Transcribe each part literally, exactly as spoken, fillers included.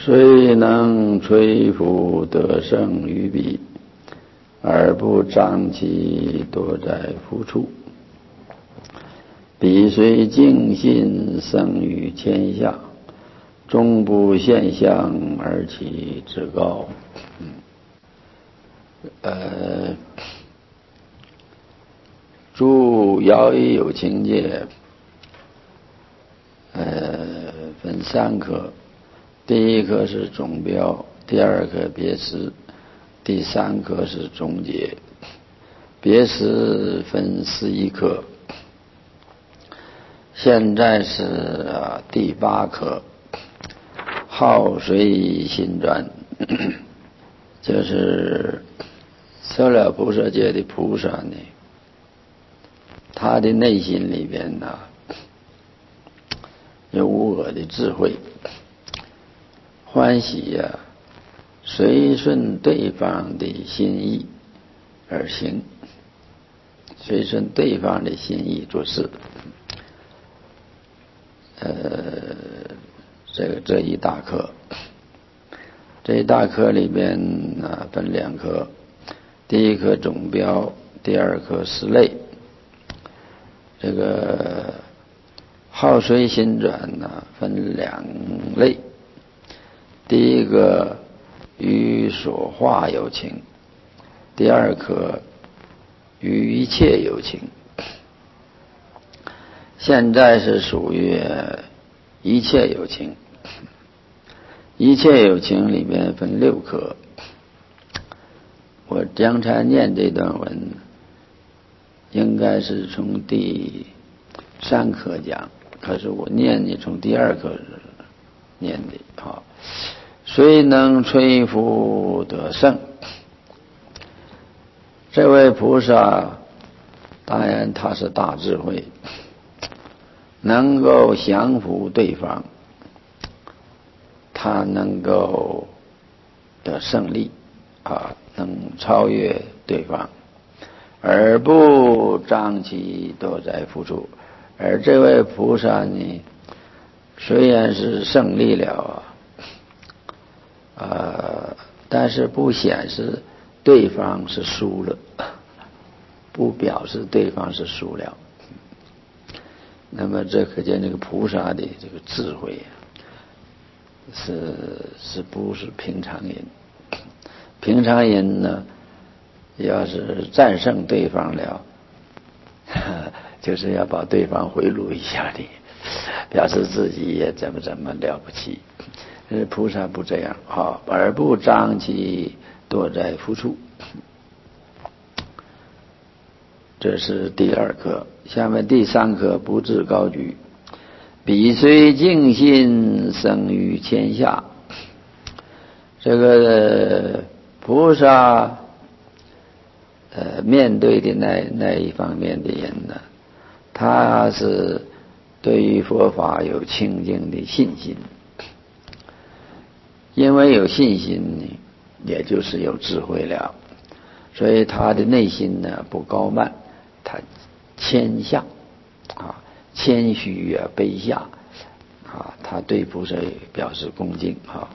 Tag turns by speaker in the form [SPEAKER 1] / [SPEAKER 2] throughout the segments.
[SPEAKER 1] 虽能摧伏得胜于彼，而不张其多在夫处。彼虽尽信胜于天下，终不现象而其至高。嗯、呃，诸爻语有情界，呃，分三科。第一科是总标，第二科别辞，第三科是总结。别辞分十一科，现在是、啊、第八科，好随心转。就是受了菩萨戒的菩萨呢，他的内心里边呢、啊、有无我的智慧，欢喜呀、啊，随顺对方的心意而行，随顺对方的心意做事。呃，这个这一大科，这一大科里边啊分两科，第一科总标，第二科实类。这个好随心转呢分两类，第一个与所化有情，第二个与一切有情。现在是属于一切有情，一切有情里面分六科。我刚才念这段文，应该是从第三科讲，可是我念你从第二科念的啊。虽能摧伏得胜，这位菩萨当然他是大智慧，能够降服对方，他能够得胜利啊，能超越对方，而不张其多在夫处。而这位菩萨呢，虽然是胜利了啊，呃，但是不显示对方是输了，不表示对方是输了。那么这可见这个菩萨的这个智慧啊，是是不是平常人？平常人呢，要是战胜对方了，就是要把对方贿赂一下的，表示自己也怎么怎么了不起。菩萨不这样啊，而不张其多在夫处。这是第二课。下面第三课不自高举。彼虽尽信生于天下。这个菩萨呃面对的那那一方面的人呢，他是对于佛法有清净的信心，因为有信心呢，也就是有智慧了，所以他的内心呢不高慢，他谦下啊，谦虚啊，卑下啊，他对菩萨表示恭敬啊。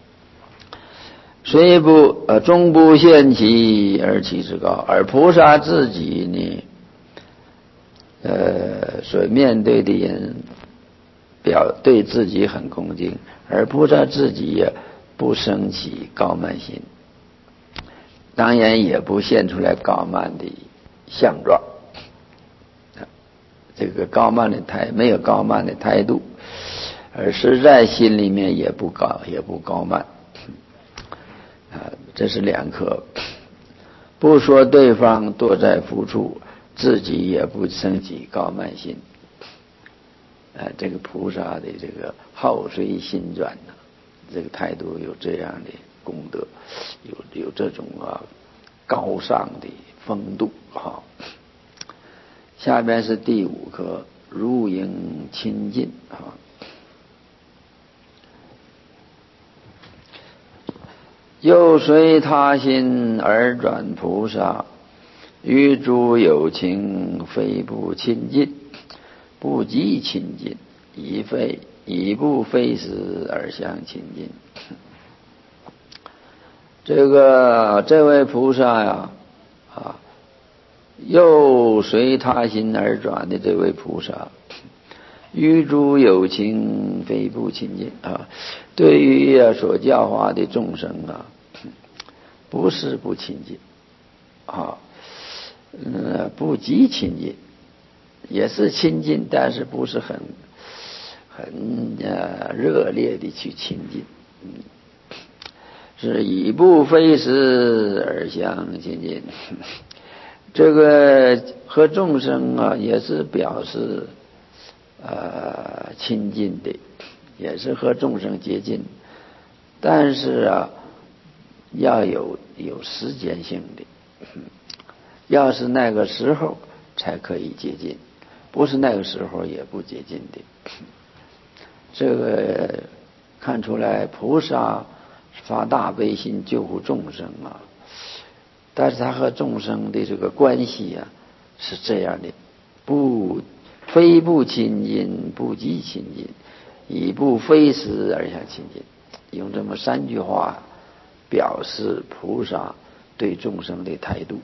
[SPEAKER 1] 虽不呃终不现其而其之高，而菩萨自己呢，呃所面对的人表对自己很恭敬，而菩萨自己也不生起高慢心，当然也不现出来高慢的相状。这个高慢的态没有高慢的态度，而实在心里面也不高也不高慢啊，这是两科。不说对方多在夫处，自己也不生起高慢心啊，这个菩萨的这个好随心转呢，这个态度有这样的功德，有有这种啊高尚的风度啊。下边是第五课，如应亲近啊。又随他心而转菩萨，与诸有情非不亲近，不及亲近，以非以不非时而相亲近。这个这位菩萨呀，啊，又随他心而转的这位菩萨，于诸有情非不亲近啊，对于啊所教化的众生啊，不是不亲近啊，嗯，不极亲近，也是亲近，但是不是很很呃热烈的去亲近，嗯，是以不非时而相亲近。这个和众生啊，也是表示呃亲近的，也是和众生接近，但是啊，要有有时间性的，要是那个时候才可以接近，不是那个时候也不接近的。这个看出来菩萨发大悲心救护众生啊，但是他和众生的这个关系啊是这样的，不非不亲近，不极亲近，以不非时而相亲近，用这么三句话表示菩萨对众生的态度。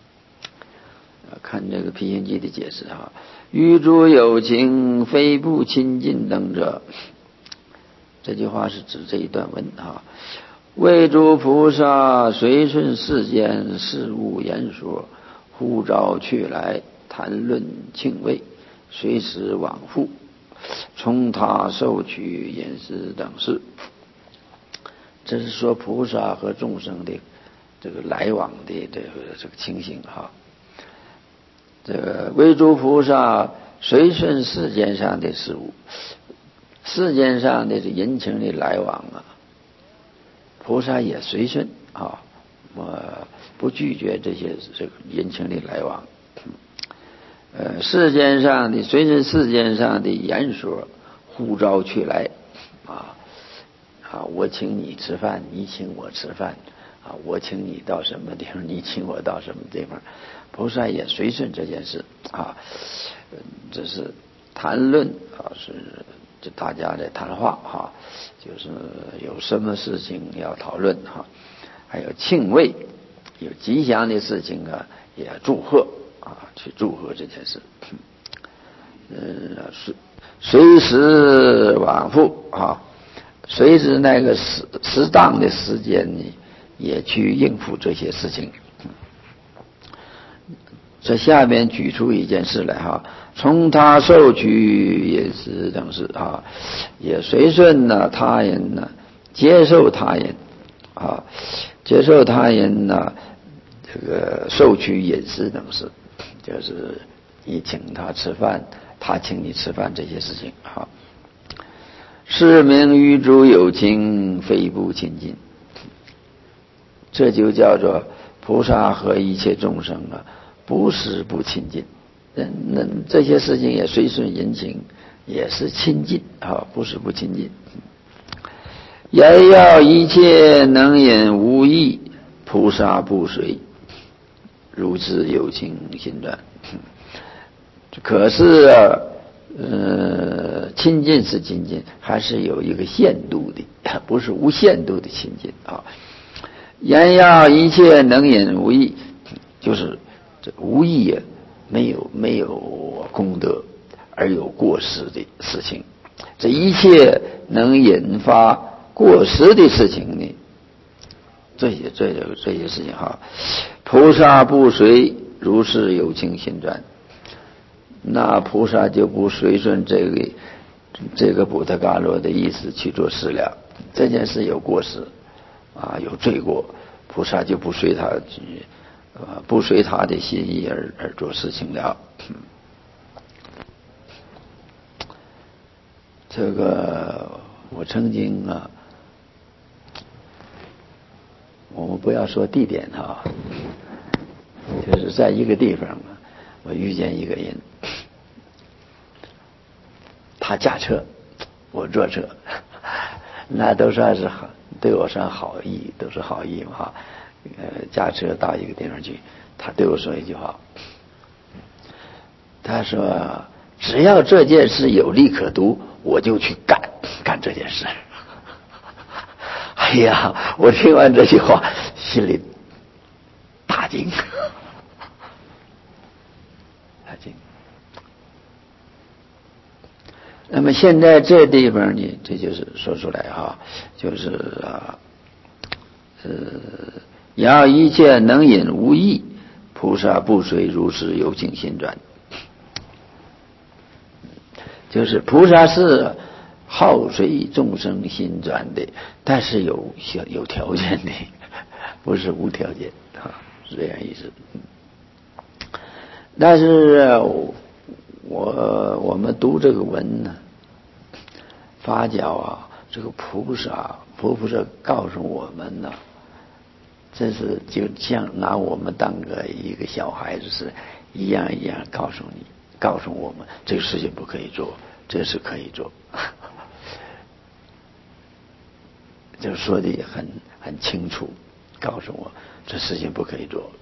[SPEAKER 1] 看这个毗行记的解释哈，于诸有情非不亲近等者，这句话是指这一段文哈。为诸菩萨随顺世间事物言说，呼召去来，谈论庆慰，随时往复，从他受取饮食等事。这是说菩萨和众生的这个来往的这个这个情形哈。这个为诸菩萨随顺世间上的事物，世间上的这人情的来往啊，菩萨也随顺啊，我不拒绝这些这个人情的来往。呃，世间上的随顺世间上的言说，呼召去来啊啊，我请你吃饭，你请我吃饭啊，我请你到什么地方，你请我到什么地方，菩萨也随顺这件事啊。这是谈论啊，是这大家的谈话哈，就是有什么事情要讨论哈，还有庆慰，有吉祥的事情啊，也要祝贺啊，去祝贺这件事。呃，随随时往复啊，随时那个适适当的时间呢，也去应付这些事情。这下面举出一件事来哈，从他受取饮食等事啊，也随顺了他人呢，接受他人啊，接受他人呢，这个受取饮食等事，就是你请他吃饭，他请你吃饭这些事情啊。是名于诸有情非不亲近，这就叫做菩萨和一切众生啊，不是不亲近，那这些事情也随顺人情，也是亲近啊，不是不亲近。也要一切能引无益，菩萨不随，如此有情心转。可是啊，呃，亲近是亲近，还是有一个限度的，不是无限度的亲近啊。言要一切能引无益，就是这无益啊，没有没有功德而有过失的事情，这一切能引发过失的事情呢，这些这些这些事情哈，菩萨不随，如是有情心转，那菩萨就不随顺这个这个布特伽罗的意思去做事了。这件事有过失啊，有罪过，菩萨就不随他呃不随他的心意而而做事情了。这个我曾经啊，我们不要说地点哈，就是在一个地方啊，我遇见一个人，他驾车，我坐车，那都算是好，对我算好意，都是好意嘛哈。呃，驾车到一个地方去，他对我说一句话，他说只要这件事有利可图，我就去干。 干这件事。哎呀，我听完这句话，心里大惊，大惊。那么现在这地方呢，这就是说出来哈，就是啊，呃，要一切能引无益，菩萨不随如是有情心转。就是菩萨是好随众生心转的，但是有有条件的，不是无条件啊，是这样意思。但是我我们读这个文呢，发觉啊，这个菩萨佛菩萨告诉我们呢，这是就像拿我们当个一个小孩子是一样一样告诉你，告诉我们这个事情不可以做，这是可以做，就说的很很清楚，告诉我这事情不可以做。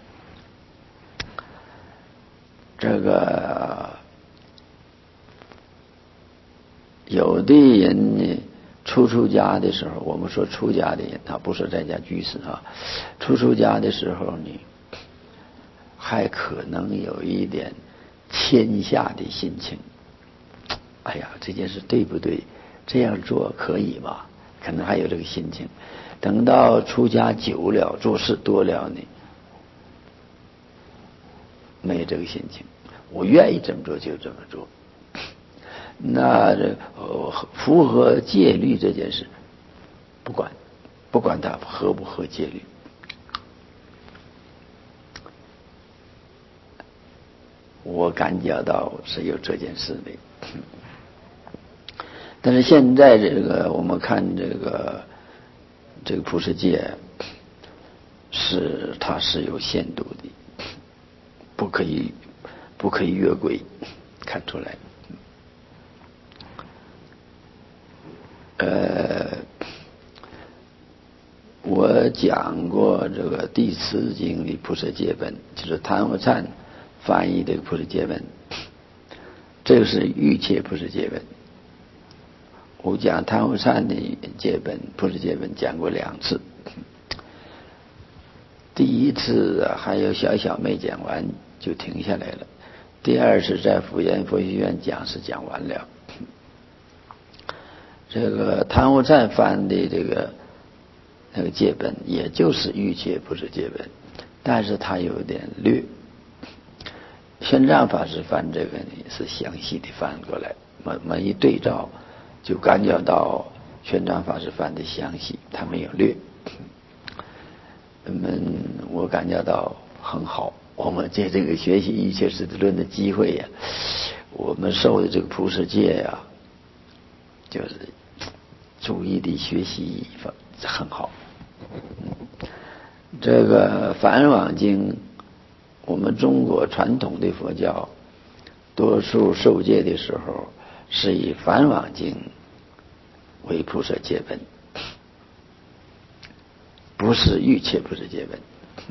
[SPEAKER 1] 这个有的人呢，初出家的时候，我们说出家的人，他不是在家居士啊，初出家的时候呢，还可能有一点谦下的心情。哎呀，这件事对不对？这样做可以吗？可能还有这个心情。等到出家久了，做事多了呢，没有这个心情。我愿意这么做就这么做。那呃符合戒律这件事，不管不管它合不合戒律。我感觉到是有这件事的。但是现在这个我们看这个这个菩萨戒是它是有限度的，不可以不可以越轨，看出来。呃，我讲过这个第四经的菩萨戒本，就是昙无忏翻译的菩萨戒本，这个是欲界菩萨戒本。我讲昙无忏的戒本菩萨戒本讲过两次，第一次还有小小没讲完就停下来了，第二次在福严佛学院讲是讲完了。这个昙无忏翻的这个那个戒本，也就是欲界菩萨戒本，但是它有点略。玄奘法师翻这个呢是详细的翻过来，我们一对照就感觉到玄奘法师翻的详细，他没有略。嗯，我感觉到很好。我们借这个学习一切实地论的机会呀、啊，我们受的这个菩萨戒呀、啊，就是注意的学习很好。这个梵网经，我们中国传统的佛教多数受戒的时候是以梵网经为菩萨戒本，不是欲界菩萨戒本。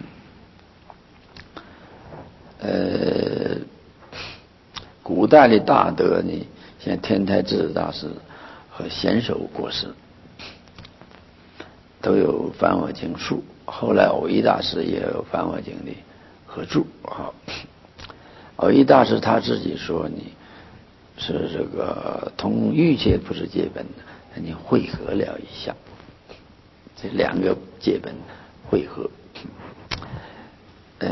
[SPEAKER 1] 呃，古代的大德呢，像天台智大师和贤首国师都有梵网经述，后来藕益大师也有梵网经的合著啊。藕益大师他自己说呢，是这个同欲界菩萨戒本你汇合了一下，这两个戒本汇合。呃，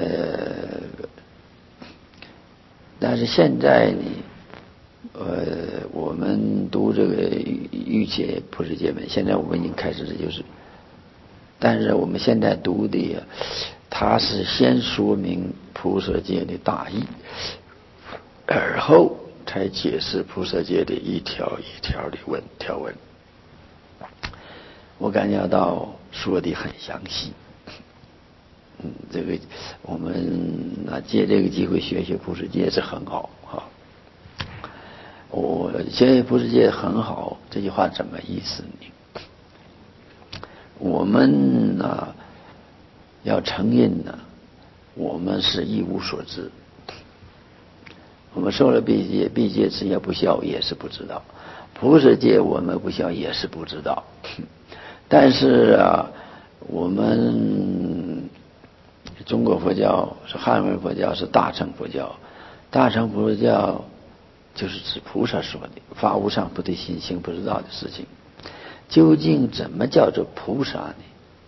[SPEAKER 1] 但是现在呢，呃，我们读这个欲界菩萨戒本，现在我们已经开始的就是，但是我们现在读的，它是先说明菩萨戒的大义，而后才解释菩萨戒的一条一条的文条文。我感觉到说的很详细。嗯，这个我们啊借这个机会学学菩萨戒是很好哈。我学菩萨戒很好，这句话怎么意思呢？我们啊要承认呢，我们是一无所知。我们受了闭戒，闭戒之业不效也是不知道。 菩萨戒我们不晓也是不知道，但是啊，我们中国佛教是汉文佛教，是大乘佛教，大乘佛教就是指菩萨说的发无上菩提心行不知道的事情。究竟怎么叫做菩萨呢？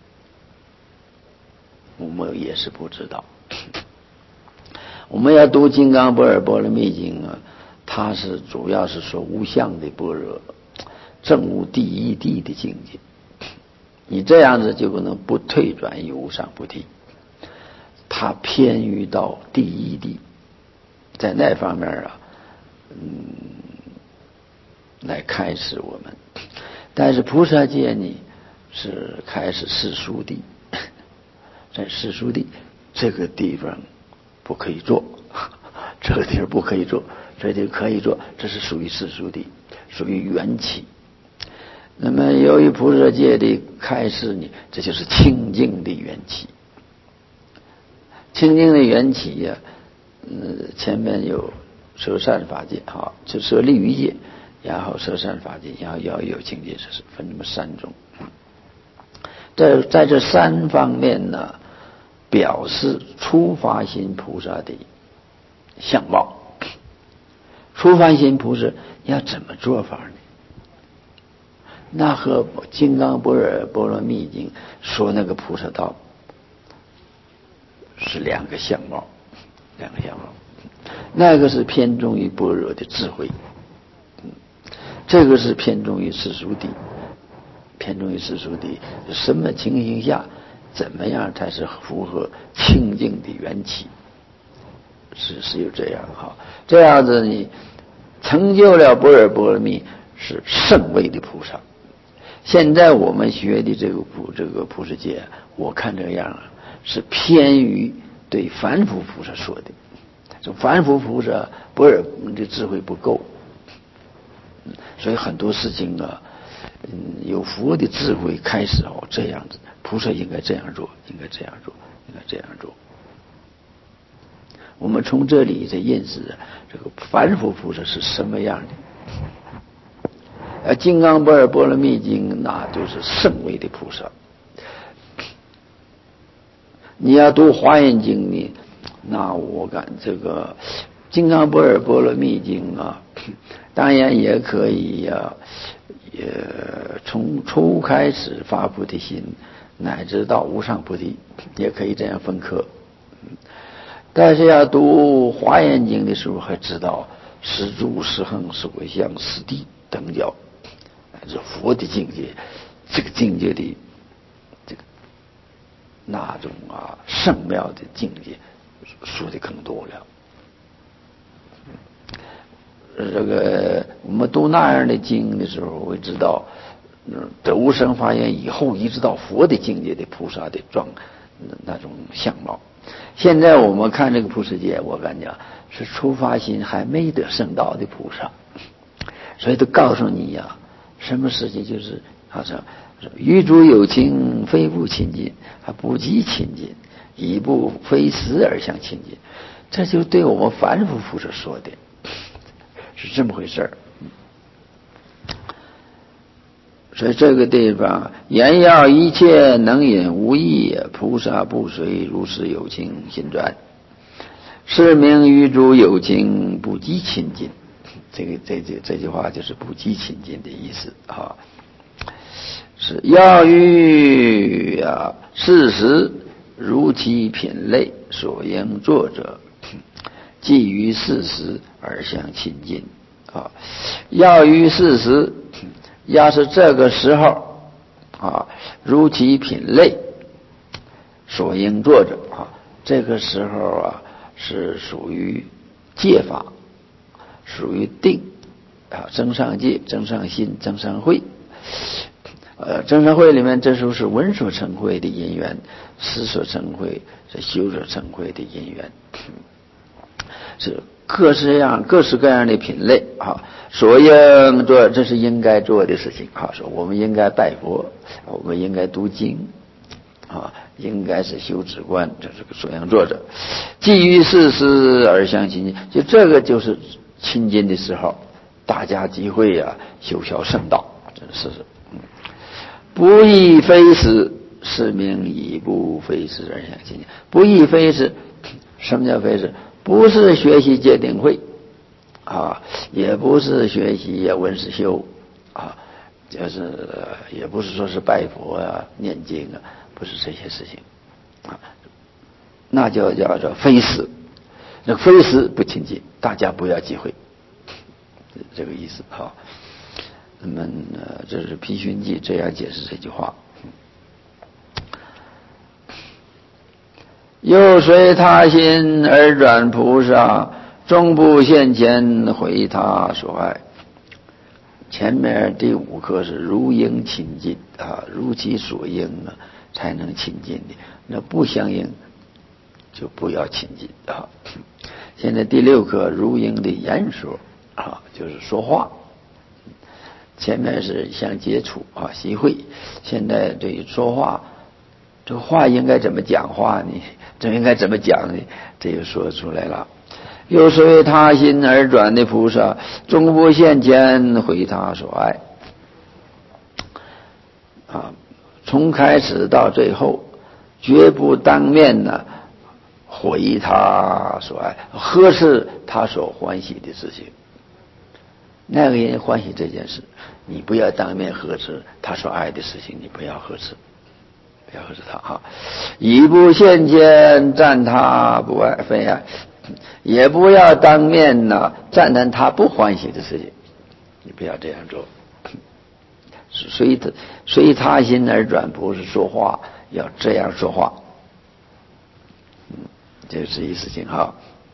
[SPEAKER 1] 我们也是不知道。我们要读《金刚般若波罗蜜经》啊，它是主要是说无相的般若，证悟第一地的境界。你这样子就可能不退转于无上菩提，它偏于到第一地，在那方面啊，嗯，来开始我们。但是菩萨戒呢，是开始世俗地，在世俗地这个地方不可以做，这个地方不可以做，这地方可以做，这是属于世俗地，属于缘起。那么由于菩萨戒的开示呢，这就是清净的缘起。清净的缘起呀、啊，嗯，前面有舍善法界，哈，就舍利于戒，然后舍善法界，然后要有境界，这是分这么三种。在在这三方面呢，表示初发心菩萨的相貌。初发心菩萨要怎么做法呢？那和《金刚般若波罗蜜经》说那个菩萨道是两个相貌，两个相貌。那个是偏重于般若的智慧，这个是偏重于世俗谛，偏重于世俗谛。什么情形下，怎么样才是符合清净的缘起？是是有这样哈，这样子你成就了般若波罗蜜，是圣位的菩萨。现在我们学的这个菩这个菩萨戒，我看这样啊，是偏于对凡夫菩萨说的。这凡夫菩萨般若的智慧不够，所以很多事情啊，嗯，有佛的智慧开始哦，这样子，菩萨应该这样做，应该这样做，应该这样做。我们从这里才认识这个凡夫菩萨是什么样的。而《金刚般若波罗蜜经》那就是圣位的菩萨。你要读《华严经》呢，那我感这个《金刚般若波罗蜜经》啊，当然也可以呀、啊，也从初开始发菩提心，乃至到无上菩提，也可以这样分科。但是要读《华严经》的时候，还知道十住、十恒、十回向、十地等教。是佛的境界，这个境界的这个那种啊圣妙的境界，说的更多了。这个我们读那样的经的时候，会知道，得无生发愿以后，一直到佛的境界的菩萨的状那种相貌。现在我们看这个菩萨戒，我感觉是初发心还没得圣道的菩萨，所以都告诉你呀、啊。什么事情就是好像与诸有情，非不亲近，还不及亲近，以不非时而相亲近。这就对我们凡夫菩萨说的，是这么回事儿。所以这个地方，言要一切能引无益，菩萨不随如是有情心专，是名与诸有情不及亲近。这个这这这句话就是不及亲近的意思啊，是要于啊事实如其品类所应作者，即于事实而相亲近啊。要于事实，要是这个时候啊，如其品类所应作者啊，这个时候啊是属于戒法。属于定啊，增上戒、增上心、增上慧。呃，增上慧里面，这时候是闻所成慧的因缘，思所成慧是修所成慧的因缘，是各式样、各式各样的品类啊。所应做，这是应该做的事情啊。说我们应该拜佛，我们应该读经啊，应该是修止观，这是个所应做者。基于事实而相亲近，就这个就是亲近的时候， 大家集会啊，修学圣道，真是嗯，不亦非是，是名以不非是而相亲。不亦非是，什么叫非是？不是学习戒定慧啊，也不是学习文思修啊，就是也不是说是拜佛啊、念经啊，不是这些事情啊，那就叫做非是。那非是不亲近，大家不要忌讳，这个意思哈。那么呃，这是毗熏记这样解释这句话。又随他心而转菩萨，终不现前回他所爱。前面第五课是如应亲近啊，如其所应啊，才能亲近的。那不相应就不要亲近啊。现在第六课如应的言说啊，就是说话。前面是相接触啊，习会。现在对于说话，这个话应该怎么讲话呢？这应该怎么讲呢？这就说出来了。又随他心而转的菩萨，终不现前回他所爱。啊，从开始到最后，绝不当面呢回他所爱，呵斥他所欢喜的事情。那个人欢喜这件事，你不要当面呵斥他所爱的事情，你不要呵斥，不要呵斥他哈。以不现前赞他不爱非爱，也不要当面呢赞叹他不欢喜的事情，你不要这样做。随他随他心而转，不是说话，要这样说话。嗯，这是一事情哈。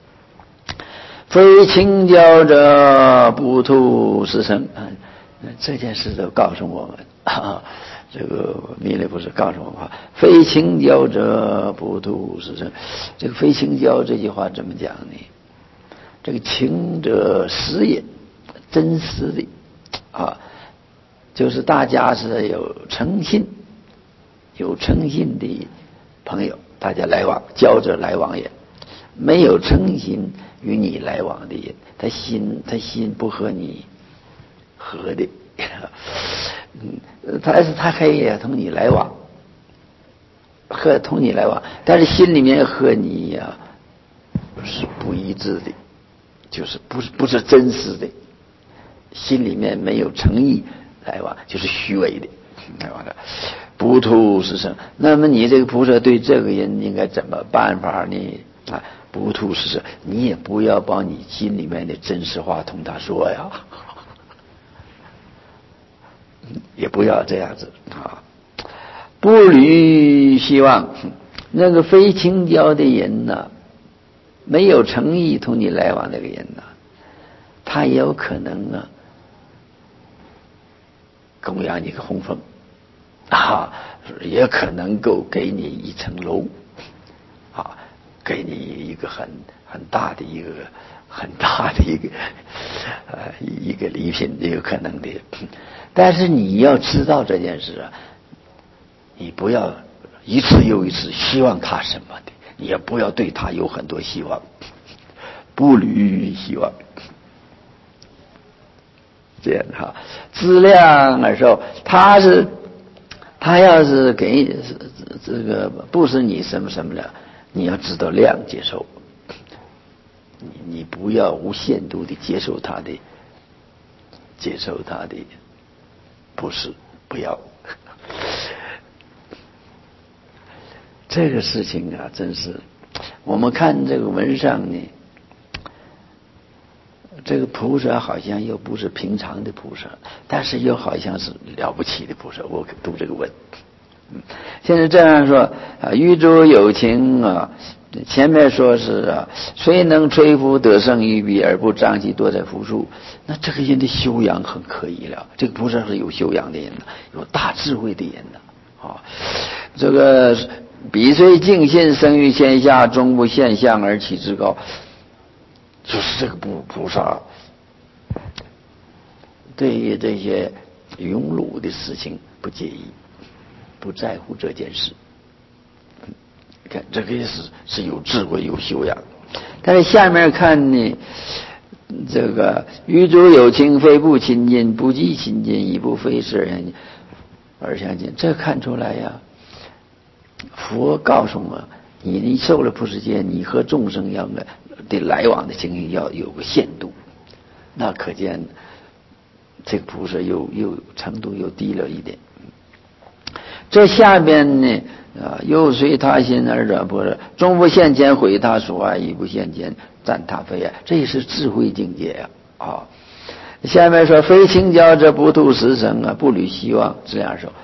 [SPEAKER 1] 非清教者不图是生，这件事都告诉我们啊，这个弥勒不是告诉我们话，非清教者不图是生。这个非清教这句话怎么讲呢？这个清者实也，真实的啊，就是大家是有诚信，有诚信的朋友，大家来往，教者来往也。没有诚心与你来往的人，他心他心不和你合的，嗯，他是他可以同你来往，和同你来往，但是心里面和你呀、啊、是不一致的，就是不是不是真实的，心里面没有诚意来往，就是虚伪的来往的，不图是生。那么你这个菩萨对这个人应该怎么办法呢？啊，不图是生，你也不要把你心里面的真实话同他说呀，也不要这样子啊。不履希望，那个非清教的人呢，没有诚意同你来往那个人呢，他也有可能啊供养你个红枫啊，也可能够给你一层楼啊。给你一个很很大的一个很大的一个呃一个礼品，也有可能的。但是你要知道这件事啊，你不要一次又一次希望他什么的，你也不要对他有很多希望，不履希望。这样哈，知量而受，他是他要是给这个不是你什么什么的。你要知道量接受，你你不要无限度的接受他的，接受他的，不是不要。这个事情啊，真是我们看这个文上呢，这个菩萨好像又不是平常的菩萨，但是又好像是了不起的菩萨。我读这个文。现在这样说啊，与诸有情啊，前面说是啊，谁能摧伏得胜于彼而不张其多在福处？那这个人的修养很可以了，这个菩萨是有修养的人的，有大智慧的人的啊。这个彼虽净信生于天下，终不现象而起之高，就是这个菩菩萨对于这些庸辱的事情不介意。不在乎这件事，看这个是是有智慧有修养，但是下面看呢， 这个与诸有情，非不亲近，不计亲近，亦不非是人而相近。这看出来呀，佛告诉我，你你受了菩萨戒，你和众生要的来往的情形要有个限度，那可见这个菩萨又又程度又低了一点。这下边呢啊，又随他心而转不是，终不现前毁他所爱，亦不现前赞他非爱，这也是智慧境界呀！啊，啊，下面说非清教者不度十生啊，不履希望，这样说，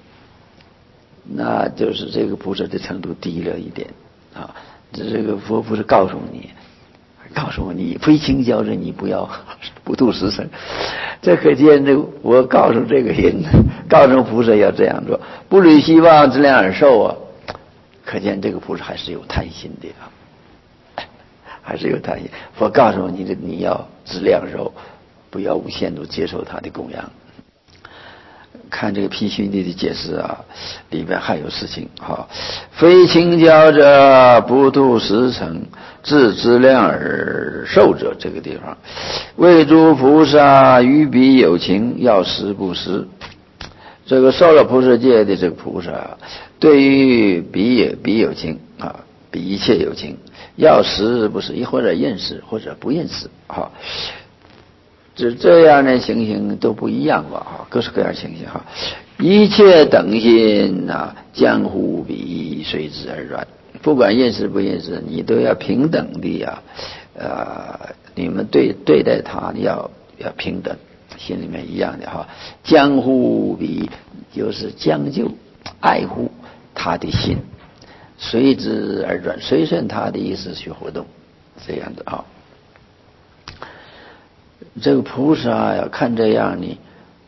[SPEAKER 1] 那就是这个菩萨的程度低了一点啊。这个佛不是告诉你，告诉你非清教者你不要不度十生，这可见这我告诉这个人，告诉菩萨要这样做，不履希望，自量而受啊。可见这个菩萨还是有贪心的啊，还是有贪心。佛告诉你的，你要自量受，不要无限度接受他的供养。看这个毗须尼的解释啊，里边还有事情啊。非清教者不度十生，自自量而受者，这个地方为诸菩萨于彼有情，要施不施。这个受了菩萨戒的这个菩萨，对于彼彼有情啊，比一切有情，要施不施，或者认识或者不认识啊。这这样的情形都不一样吧？哈，各式各样情形哈。一切等心啊，江湖比随之而转。不管认识不认识，你都要平等的呀、啊，呃，你们对对待他要要平等，心里面一样的哈。江湖比就是将就爱护他的心，随之而转，随顺他的意思去活动，这样的啊。这个菩萨要看这样呢，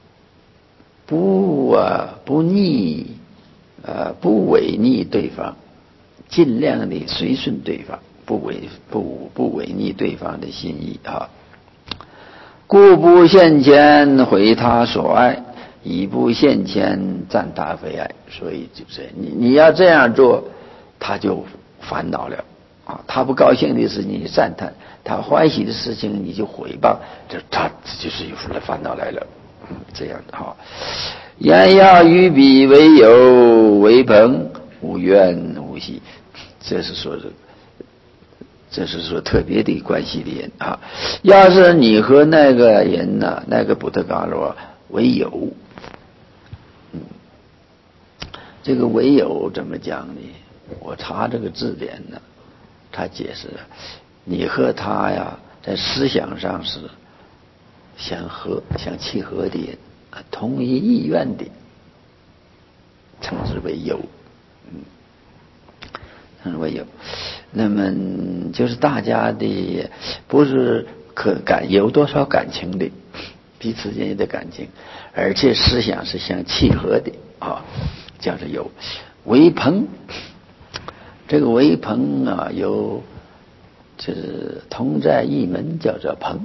[SPEAKER 1] 不啊不逆呃不违逆对方，尽量的随顺对方，不违不不违逆对方的心意啊。故不现前毁他所爱，以不现前赞他非爱。所以就是你你要这样做，他就烦恼了啊。他不高兴的事情你赞叹，他欢喜的事情你就毁谤，这他这就是有了烦恼来了。嗯，这样的哈。言要与彼为友为朋，无怨无惜，这是说的。这是说特别的关系的人啊。要是你和那个人呢、啊，那个布特伽罗为友，嗯，这个为友怎么讲呢？我查这个字典呢，他解释了，你和他呀，在思想上是相合、相契合的人，同一意愿的，称之为友，嗯。为有，那么就是大家的不是可感有多少感情的，彼此间的感情，而且思想是相契合的啊，叫做有。为朋，这个为朋啊，有就是同在一门，叫做朋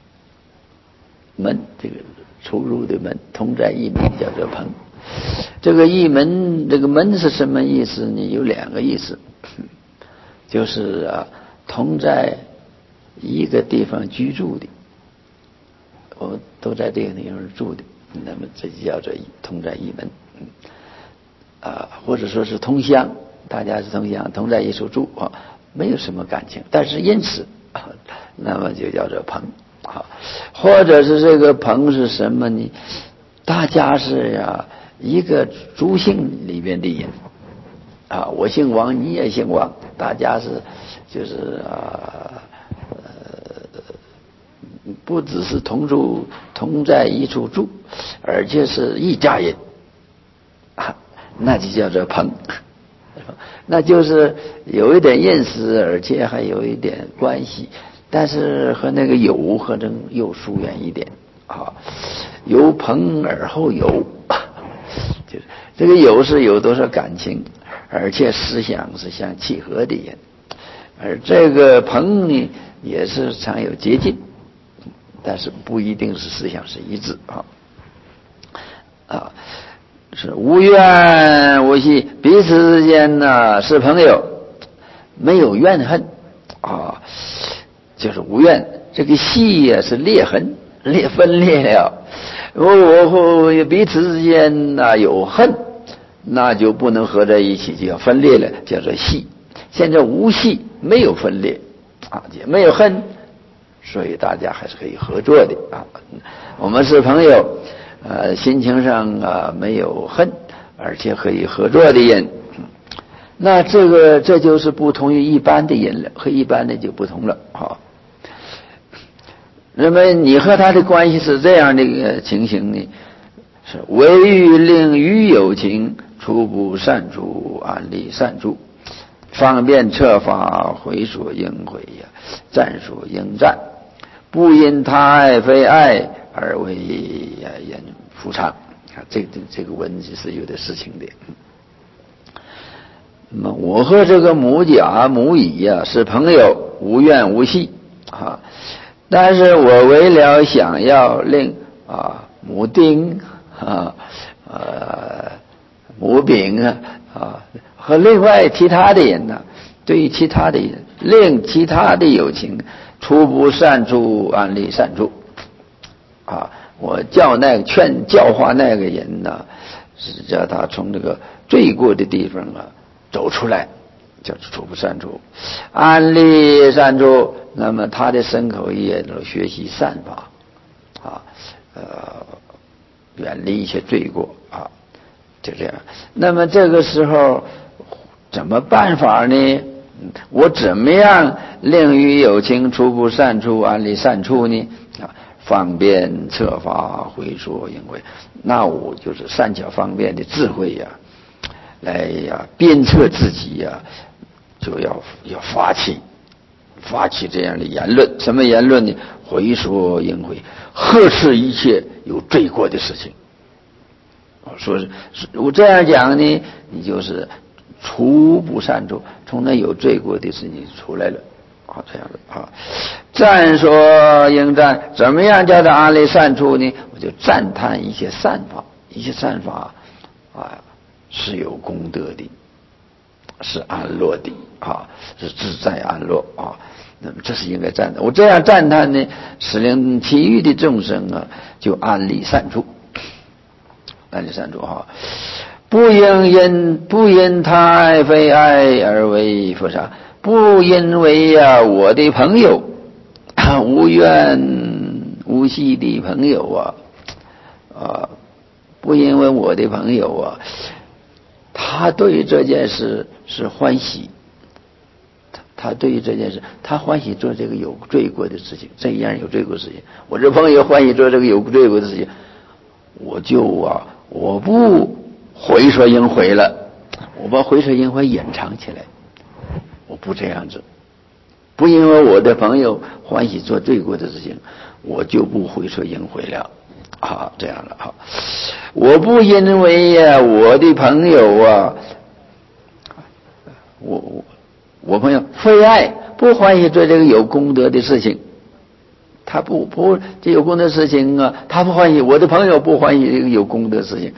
[SPEAKER 1] 门，这个出入的门，同在一门叫做朋。这个一门，这个门是什么意思呢？有两个意思。就是啊，同在一个地方居住的，我们都在这个地方住的，那么这就叫做同在一门，嗯，啊，或者说是同乡，大家是同乡，同在一处住啊，没有什么感情，但是因此，啊，那么就叫做朋啊，或者是这个朋是什么呢？大家是啊一个族姓里边的人。啊，我姓王，你也姓王，大家是就是啊呃，不只是同住同在一处住，而且是一家人，啊，那就叫做朋，那就是有一点认识，而且还有一点关系，但是和那个友可能又疏远一点啊，由朋而后友，就是这个友是有多少感情。而且思想是相契合的人，而这个朋呢也是常有接近，但是不一定是思想是一致啊啊，是无怨无惜，彼此之间呢是朋友，没有怨恨啊，就是无怨， 这个系呀、啊、是裂痕，裂分裂了。我我彼此之间呐、啊、有恨，那就不能合在一起，就要分裂了，叫做系。现在无系，没有分裂啊，也没有恨，所以大家还是可以合作的啊。我们是朋友，呃，心情上啊没有恨，而且可以合作的人。那这个这就是不同于一般的人了，和一般的就不同了啊。那么你和他的关系是这样的一个情形呢？是唯欲令于有情，初不善处，安利善处，方便策法，回所应回呀，战所应战，不因他爱非爱，而为人夫常。这个这个文字是有点事情的。那么我和这个母甲母乙呀、啊、是朋友，无怨无隙啊。但是我为了想要令啊母丁啊呃母丙啊啊和另外其他的人呢、啊，对于其他的人，令其他的友情初不善处，安利善处啊。我叫那个劝教化那个人呢、啊，是叫他从这个罪过的地方啊走出来，叫初不善处，安利善处。那么他的身口意都学习善法啊，呃，远离一些罪过啊，就这样。那么这个时候怎么办法呢？我怎么样令于有情初不善处，安利善处呢？啊，方便策法，回所应回。那我就是善巧方便的智慧呀、啊，来呀鞭策自己呀、啊，就要要发起。发起这样的言论，什么言论呢？回所应回，呵斥一切有罪过的事情。说是我这样讲呢，你就是除不善处，从那有罪过的事情出来了啊，这样的啊。赞所应赞，怎么样叫做安利善处呢？我就赞叹一些善法，一些善法啊是有功德的，是安乐的啊，是自在安乐啊。那么这是应该赞的。我这样赞叹呢，使令其余的众生啊，就安利善处，安利善处哈。不应因不因他爱非爱而为佛常，不因为呀、啊、我的朋友无怨无惜的朋友啊啊，不因为我的朋友啊，他对这件事是欢喜。他对于这件事，他欢喜做这个有罪过的事情，这样有罪过的事情。我这朋友欢喜做这个有罪过的事情，我就啊，我不回所应回了，我把回所应回隐藏起来，我不这样子，不因为我的朋友欢喜做罪过的事情，我就不回所应回了。好，这样了好，我不因为呀、啊，我的朋友啊，我我。我朋友非爱不欢喜做这个有功德的事情，他不不这有功德的事情啊，他不欢喜。我的朋友不欢喜这个有功德的事情，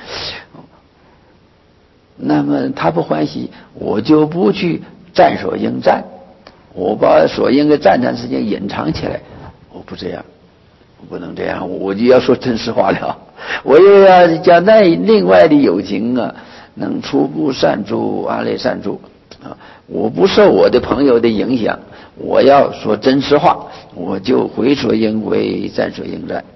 [SPEAKER 1] 那么他不欢喜，我就不去赞所应赞，我把所应该赞叹事情隐藏起来，我不这样，我不能这样，我就要说真实话了，我又要将那另外的友情啊，能初不善处，安利善处。啊，我不受我的朋友的影响，我要说真实话，我就回所应回，赞所应赞。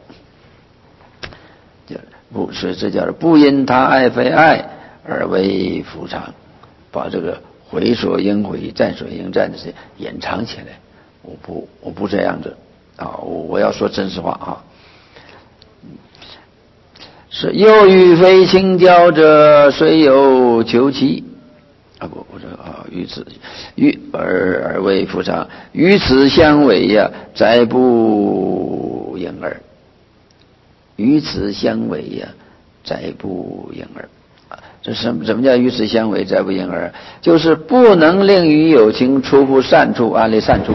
[SPEAKER 1] 不，所以这叫不因他爱非爱而为夫常，把这个回所应回，赞所应赞的事隐藏起来。我不，我不这样子啊，我我要说真实话啊。是又与非亲交者，虽有求其。啊不，我说啊，与此与而而为夫常，与此相违呀、啊，哉不应耳。与此相违呀、啊，哉不应耳。啊，这什么什么叫与此相违，哉不应耳？就是不能令于有情初不善处，安利善处。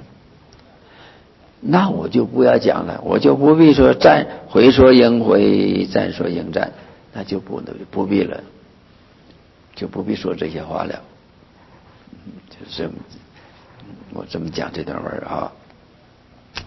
[SPEAKER 1] 那我就不要讲了，我就不必说赞回说应回，赞说应赞，那就不不必了。就不必说这些话了，就是我这么讲这段文啊。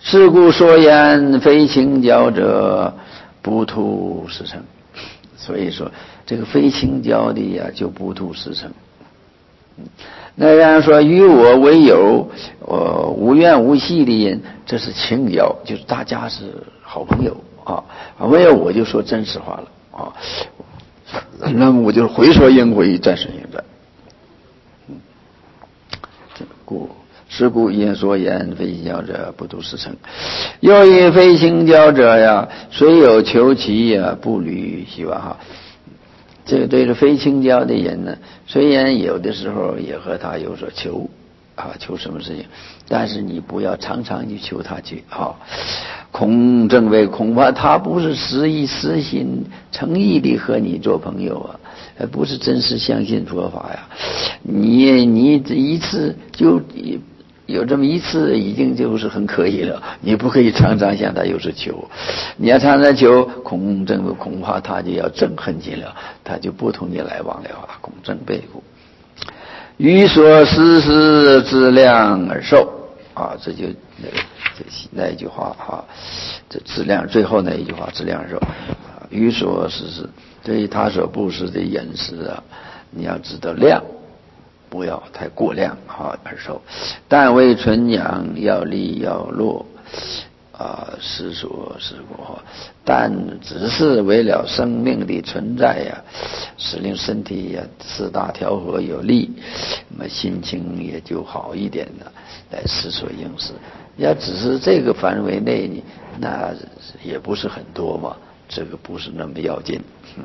[SPEAKER 1] 是故说言非清教者不图实成。所以说这个非清教的呀就不图实成。那人说与我为友，呃，无怨无隙的人，这是清交，就是大家是好朋友啊。没有我就说真实话了啊，那么我就回说应回，战胜应战。嗯，故是故因说言非清教者不图实成，又以非清教者呀，虽有求其呀，不履希望哈。这个对着非清教的人呢，虽然有的时候也和他有所求啊，求什么事情，但是你不要常常去求他去啊。恐正为恐怕他不是实意实心诚意的和你做朋友啊，不是真实相信佛法呀。你你一次就有这么一次已经就是很可以了，你不可以常常向他有所求，你要常常求，恐正恐怕他就要憎恨你了，他就不同你来往了啊，恐正背故。于所思思自量而受啊，这就那个那一句话啊，这自量最后那一句话自量而受啊，于所思思，对于他所布施的饮食啊，你要知道量。不要太过量啊而受，但为纯养要利要乐啊，实所实果，但只是为了生命的存在呀，使令身体呀四大调和有力，那么心情也就好一点了，来实所应时。要只是这个范围内呢，那也不是很多嘛，这个不是那么要紧。嗯，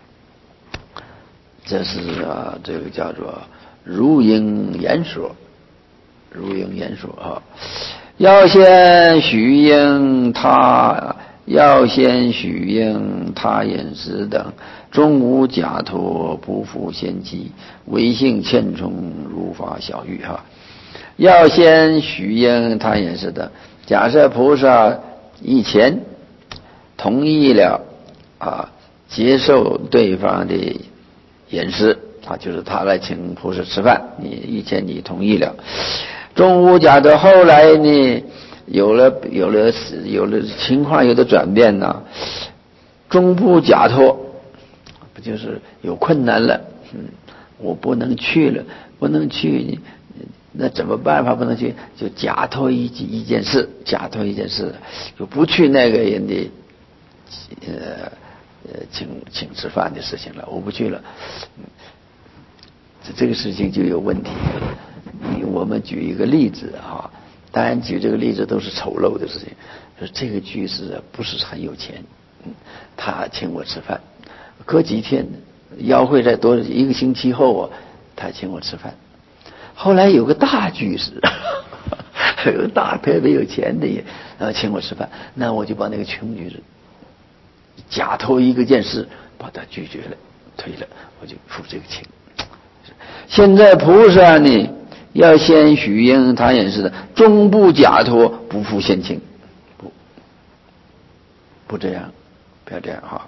[SPEAKER 1] 这是啊，这个叫做。如应言说，如应言说啊，要先许应他，要先许应他饮食等，终无假托，不负先机，唯性欠充，如法小喻哈。要先许应他饮食等，假设菩萨以前同意了啊，接受对方的饮食。啊，就是他来请菩萨吃饭，你以前你同意了，中无假的，后来呢，有了有了有了情况有的转变呢，终不假托，不就是有困难了？嗯，我不能去了，不能去，那怎么办法不能去？就假托一一件事，假托一件事，就不去那个人的呃呃请请吃饭的事情了，我不去了。嗯，这个事情就有问题。我们举一个例子啊，当然举这个例子都是丑陋的事情。说这个居士不是很有钱，嗯，他请我吃饭，隔几天妖会在多一个星期后啊，他请我吃饭。后来有个大居士，有个大特别有钱的人，然后请我吃饭，那我就把那个穷居士假托一个件事，把他拒绝了，推了，我就付这个情。现在菩萨呢，要先许应他也是的，终不假托，不负现情，不不这样，不要这样哈。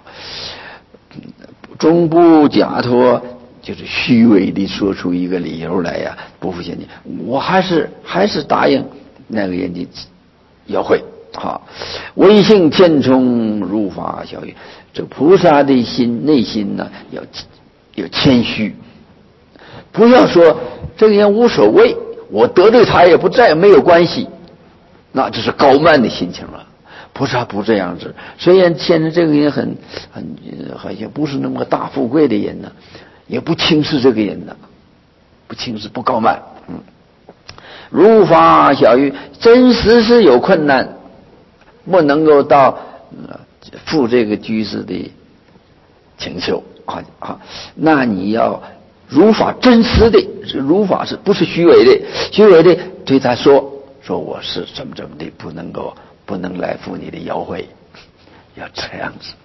[SPEAKER 1] 终不假托，就是虚伪的说出一个理由来呀，不负现情。我还是还是答应那个人的要会哈。唯性欠充，如法小语。这菩萨的心内心呢，要要谦虚。不要说这个人无所谓，我得罪他也不在，没有关系，那就是高慢的心情了。菩萨不这样子，虽然现在这个人很很好像不是那么大富贵的人呢，也不轻视这个人呢，不轻视不高慢。嗯，如法小喻，真实是有困难，不能够到呃负这个居士的请求啊啊，那你要。如法真实的，如法是不是虚伪的？虚伪的对他说说我是怎么怎么的，不能够不能来赴你的邀会，要这样子。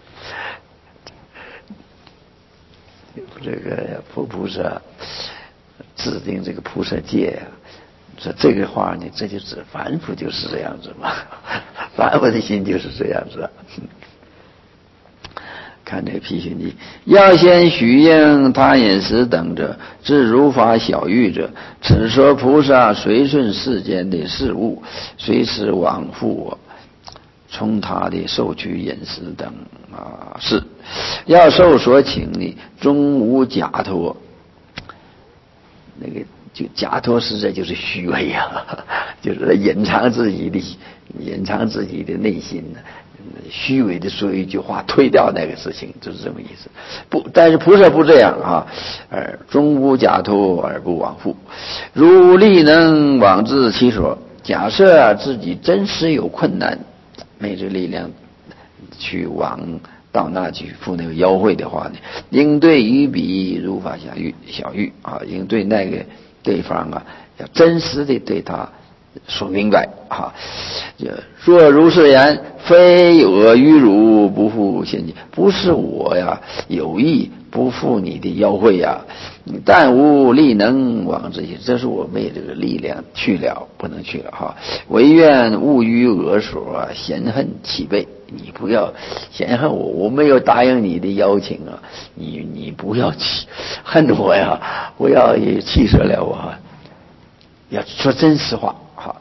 [SPEAKER 1] 这个佛菩萨制定这个菩萨戒啊，说这个话呢，这就是凡夫就是这样子嘛，凡夫的心就是这样子。 看这个批训记，要先许应他饮食等者，至如法小欲者，此说菩萨随顺世间的事物，随时往复从他的受取饮食等啊事，要受所请的，终无假托。那个就假托实在就是虚伪啊，就是隐藏自己的隐藏自己的内心呢。虚伪的说一句话，推掉那个事情，就是这么意思。不，但是菩萨不这样啊，而终无假托而不往复，如力能往至其所。假设啊自己真实有困难，没这力量去往到那去赴那个妖会的话呢，应对于彼如法小欲小欲啊，应对那个对方啊，要真实的对他说明白啊！若如是言，非我于汝不负陷阱，不是我呀有意不负你的妖会呀，但无力能往这些，这是我没有这个力量去了，不能去了哈。唯愿勿于我所啊，嫌恨起背。你不要嫌恨我，我没有答应你的邀请啊，你你不要气恨我呀，不要也气死了我，要说真实话。好，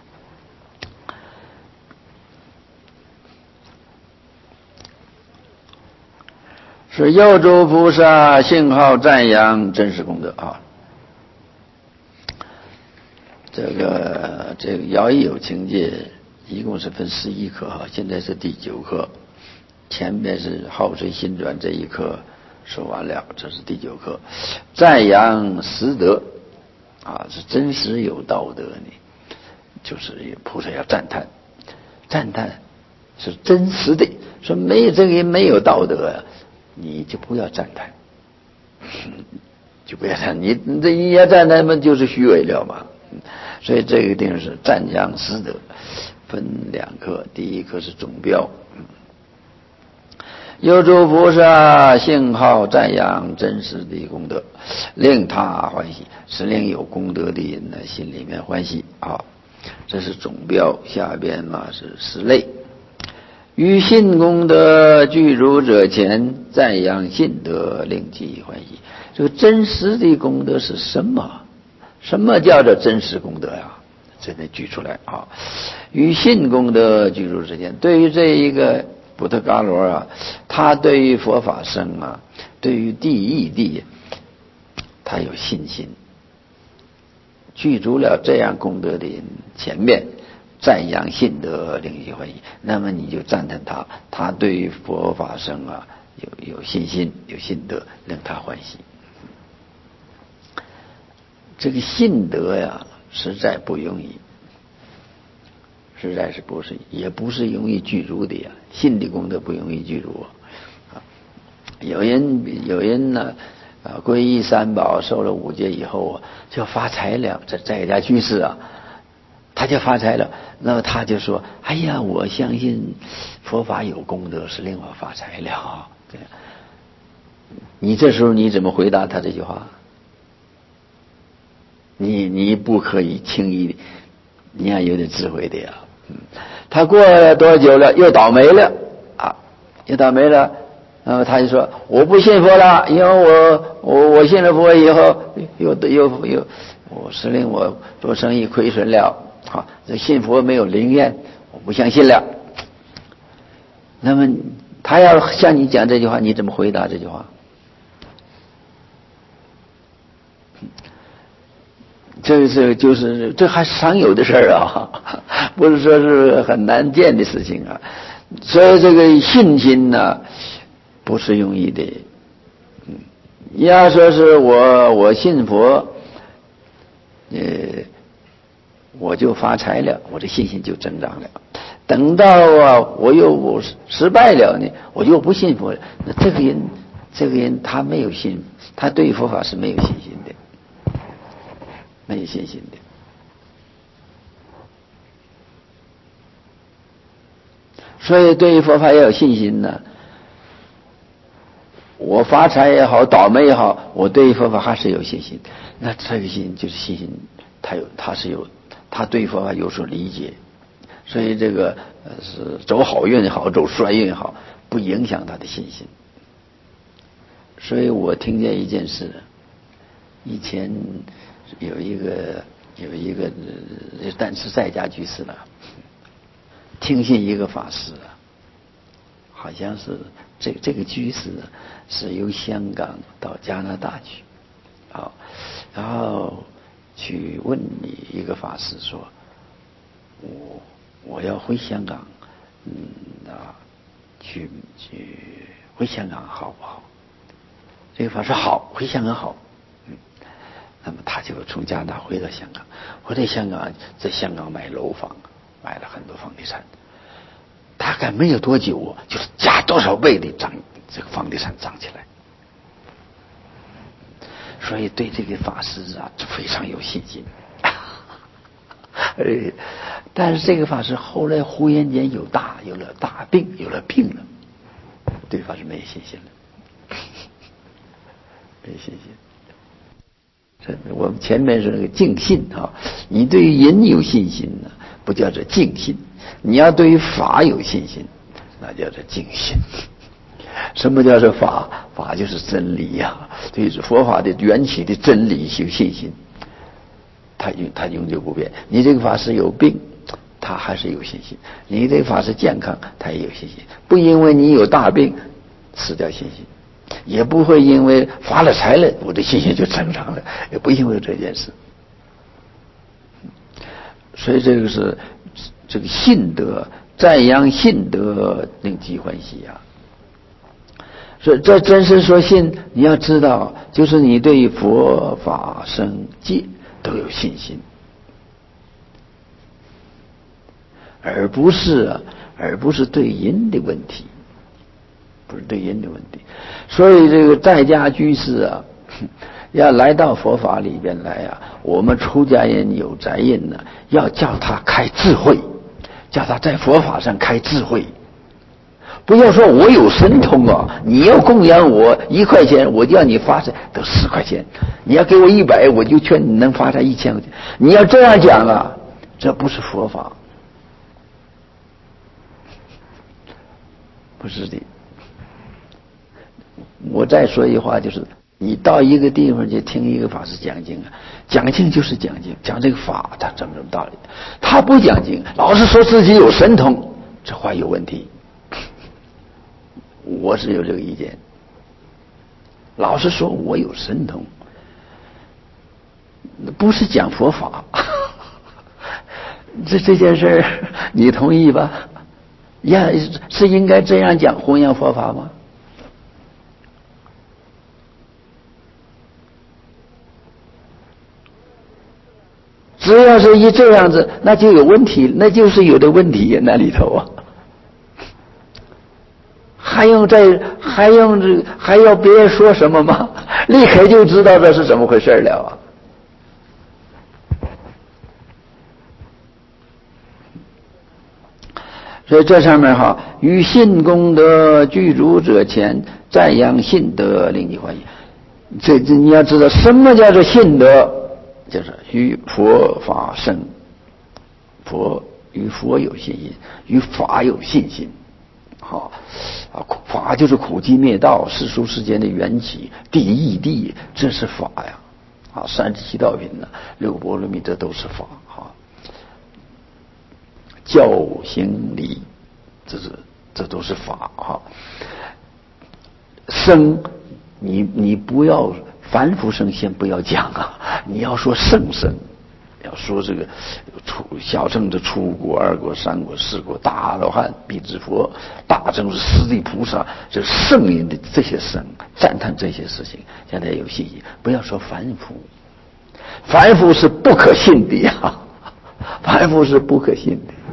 [SPEAKER 1] 是右诸菩萨信号赞扬真实功德啊。这个这个摇一有情界一共是分十一课哈，现在是第九课，前面是好随心转这一课说完了，这是第九课，赞扬实德啊，是真实有道德呢，就是菩萨要赞叹，赞叹是真实的，说没有这个人没有道德啊，你就不要赞叹，就不要赞，你这一要赞叹嘛就是虚伪了嘛，所以这个定是赞扬实德，分两课，第一课是总标。有诸菩萨信号赞扬真实的功德，令他欢喜，是令有功德的人呢心里面欢喜啊。这是总标，下边嘛是十类。于信功德具足者前，赞扬信德，令其欢喜。这个真实的功德是什么？什么叫做真实功德呀？这得举出来啊。于信功德具足之前，对于这一个布特伽罗啊，他对于佛法僧啊，对于地义谛，他有信心，具足了这样功德的人前面赞扬信德，令其欢喜，那么你就赞叹他，他对于佛法僧啊有有信心，有信德，令他欢喜。这个信德呀，实在不容易，实在是不是，也不是容易具足的呀。信的功德不容易具足啊。有人有人呢，啊，皈依三宝，受了五戒以后啊，就发财了。在在家居士啊，他就发财了。那么他就说：“哎呀，我相信佛法有功德，是令我发财了。”这样，你这时候你怎么回答他这句话？你你不可以轻易的，你要有点智慧的呀。嗯，他过了多久了，又倒霉了啊，又倒霉了。然后他就说：“我不信佛了，因为我我我信了佛以后，又又又，我是令我做生意亏损了。好，这信佛没有灵验，我不相信了。”那么他要向你讲这句话，你怎么回答这句话？这是就是这还是常有的事儿啊，不是说是很难见的事情啊。所以这个信心呢、啊，不是容易的。嗯，要说是我我信佛，呃，我就发财了，我的信心就增长了。等到啊，我又我失败了呢，我又不信佛了。那这个人，这个人他没有信，他对佛法是没有信心的。没有信心的，所以对于佛法要有信心呢。我发财也好，倒霉也好，我对于佛法还是有信心。那这个信就是信心，他有，他是有，他对佛法有所理解，所以这个呃是走好运也好，走衰运也好，不影响他的信心。 所以我听见一件事，以前有一个有一个，但是在家居士了，听信一个法师啊，好像是这这个居士是由香港到加拿大去，啊，然后去问你一个法师说，我我要回香港，嗯啊，去去回香港好不好？这个法师好，回香港好。嗯，那么他就从加拿大回到香港，回到香港，在香港买楼房，买了很多房地产。大概没有多久，就是加多少倍的涨，这个房地产涨起来。所以对这个法师啊非常有信心。但是这个法师后来忽然间有大有了大病，有了病了，对法师没有信心了，没有信心。这我们前面是那个净信啊，你对于人有信心呢，不叫做净信；你要对于法有信心，那叫做净信。什么叫做法？法就是真理呀、啊，对佛法的缘起的真理有信心，他永他永久不变。你这个法师有病，他还是有信心；你这个法师健康，他也有信心。不因为你有大病失掉信心，也不会因为发了财了，我的信心就成长了，也不因为这件事。所以这个是这个信德，赞扬信德令即欢喜呀、啊。所以这真是说信，你要知道，就是你对佛法僧戒都有信心，而不是而不是对人的问题，不是对人的问题。所以这个在家居士啊，要来到佛法里边来啊，我们出家人有责任呢，要叫他开智慧，叫他在佛法上开智慧。不要说我有神通啊，你要供养我一块钱，我就要你发财都十块钱；你要给我一百，我就劝你能发财一千块钱。你要这样讲啊，这不是佛法，不是的。我再说一句话，就是你到一个地方去听一个法师讲经啊，讲经就是讲经，讲这个法他怎么怎么道理。他不讲经，老是说自己有神通，这话有问题。我是有这个意见，老是说我有神通，不是讲佛法。这这件事你同意吧？呀，是应该这样讲弘扬佛法吗？只要是一这样子，那就有问题，那就是有的问题那里头啊。还用再还用这个还要别人说什么吗？立刻就知道这是怎么回事了啊！所以这上面哈，与信功德具足者前，赞扬信德令你欢喜。这这你要知道什么叫做信德，就是与佛法僧，佛与佛有信心，与法有信心。好啊，法就是苦集灭道，世俗世间的缘起，第一义谛，这是法呀！啊，三十七道品呢，六波罗蜜，这都是法啊。教行礼，这是这都是法啊。僧，你你不要凡夫僧先不要讲啊，你要说圣僧。要说这个出小乘的出国、二国、三国、四国，大阿罗汉、辟支佛，大乘是十地菩萨，这圣人的这些僧，赞叹这些事情，现在有信心。不要说凡夫，凡夫是不可信的呀，凡夫是不可信的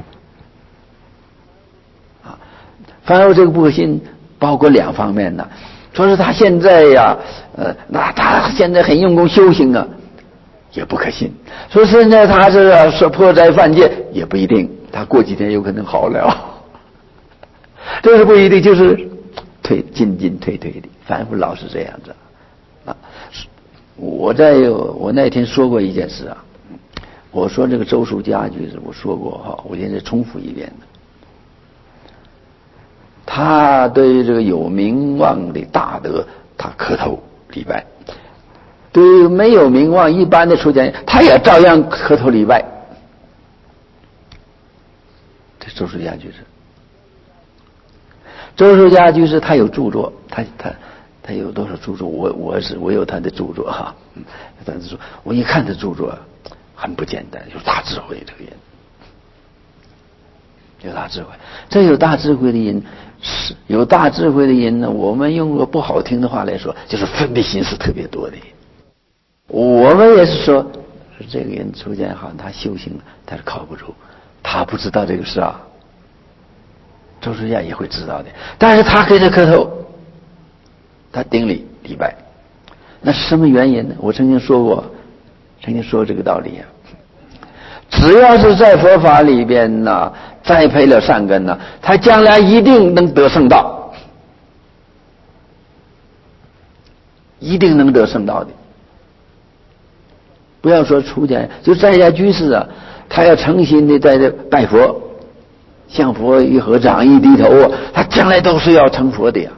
[SPEAKER 1] 啊。凡夫这个不可信，包括两方面呢。说是他现在呀，呃，那他现在很用功修行啊。也不可信，说现在他是说破灾犯戒，也不一定，他过几天有可能好了，这是不一定，就是退进进退退的，反复老是这样子啊。我在我那天说过一件事啊，我说这个周树家居士，我说过哈，我现在重复一遍的，他对这个有名望的大德， 他磕头礼拜。对于没有名望一般的出家人，他也照样磕头礼拜。这周书家居士，周书家居士他有著作，他他他有多少著作？我我是我有他的著作哈，嗯，但是说我一看他著作很不简单，有大智慧这个人，有大智慧。这有大智慧的人，是有大智慧的人呢。我们用个不好听的话来说，就是分别心思特别多的人。我们也是说，说这个人出家好像他修行了，他是靠不住，他不知道这个事啊。周书家也会知道的，但是他给他磕头，他顶礼礼拜，那是什么原因呢？我曾经说过，曾经说这个道理啊。只要是在佛法里边呢，栽培了善根呢，他将来一定能得圣道，一定能得圣道的。不要说出家，就在家居士啊，他要诚心的在这拜佛，向佛一合掌一低头啊，他将来都是要成佛的呀。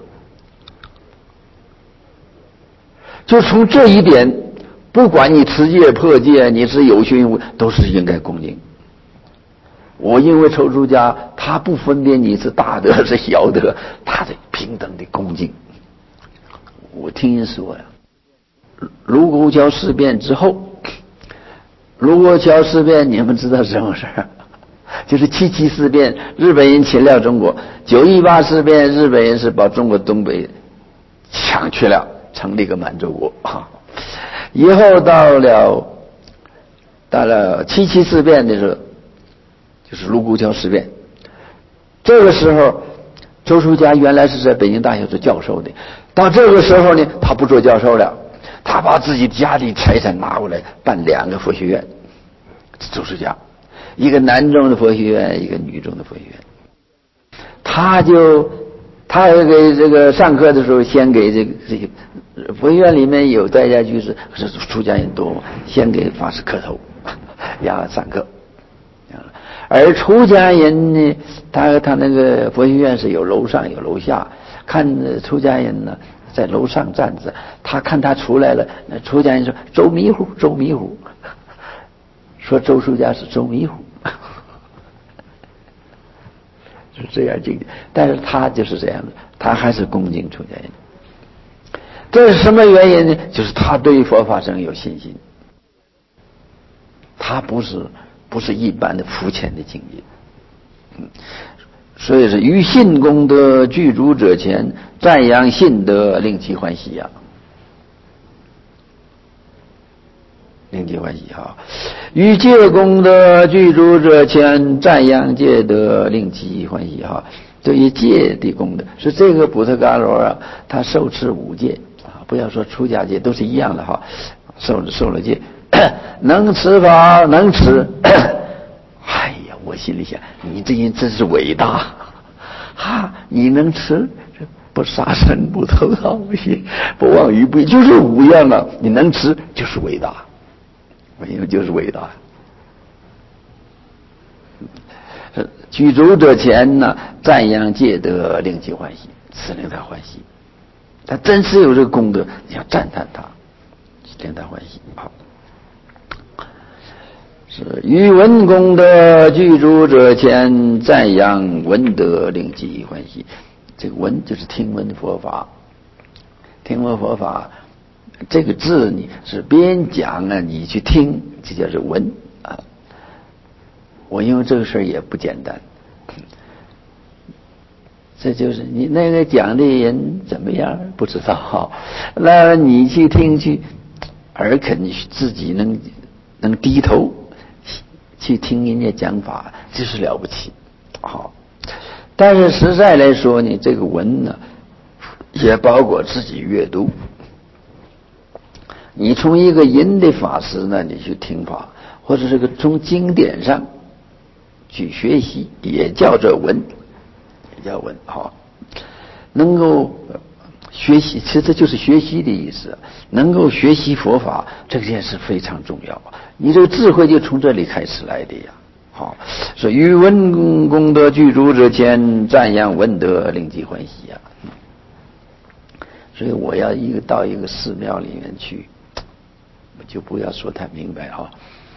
[SPEAKER 1] 就从这一点，不管你持戒破戒，你是有学无，都是应该恭敬。我因为抽出家，他不分辨你是大德是小德，他的平等的恭敬。我听人说呀，卢沟桥事变之后，卢沟桥事变你们知道是什么事儿？就是七七事变，日本人侵略中国；九一八事变，日本人是把中国东北抢去了，成立个满洲国。以后到了到了七七事变的时候，就是卢沟桥事变。这个时候，周书家原来是在北京大学做教授的，到这个时候呢，他不做教授了，他把自己家里财产拿过来办两个佛学院。周书家，一个男中的佛学院，一个女中的佛学院。他就他给这个上课的时候，先给这个这个佛学院里面有在家居士，是出家人多，先给法师磕头，然后上课。而出家人呢，他他那个佛学院是有楼上有楼下，看出家人呢在楼上站着，他看他出来了，出家人说周迷糊周迷糊，说周书家是周迷糊，是这样境界。但是他就是这样的，他还是恭敬出家人。这是什么原因呢？就是他对佛法上有信心，他不是不是一般的肤浅的境界。嗯，所以是于信功德具足者前，赞扬信德，令其欢喜呀、啊，令其欢喜哈。于戒功德具足者前，赞扬戒德，令其欢喜哈。对于戒的功德，是这个补特伽罗啊，他受持五戒啊，不要说出家戒，都是一样的哈。受受了戒，能持法能持。哎呀，我心里想，你这人真是伟大哈！你能持，不杀生，不偷盗，不妄语，不就是五样啊？你能持就是伟大，因为就是伟大。具足者前呢，赞扬戒德，令其欢喜，此令他欢喜。他真是有这个功德，你要赞叹他，令他欢喜。好，是于闻功德具足者前，赞扬闻德，令其欢喜。这个闻就是听闻佛法，听闻佛法这个字你是边讲啊，你去听，这叫做闻啊。我因为这个事儿也不简单，这就是你那个讲的人怎么样不知道，那你去听去，而肯自己能能低头去听人家讲法，这是了不起。好，但是实在来说呢，这个闻呢，也包括自己阅读。你从一个人的法师那里去听法，或者这个从经典上去学习，也叫做闻，也叫闻。好，能够学习，其实这就是学习的意思。能够学习佛法，这件事非常重要。你这个智慧就从这里开始来的呀。好，说于闻功德具足者前，赞扬闻德，令其欢喜呀、啊。 所以我要一个到一个寺庙里面去，我就不要说太明白哈。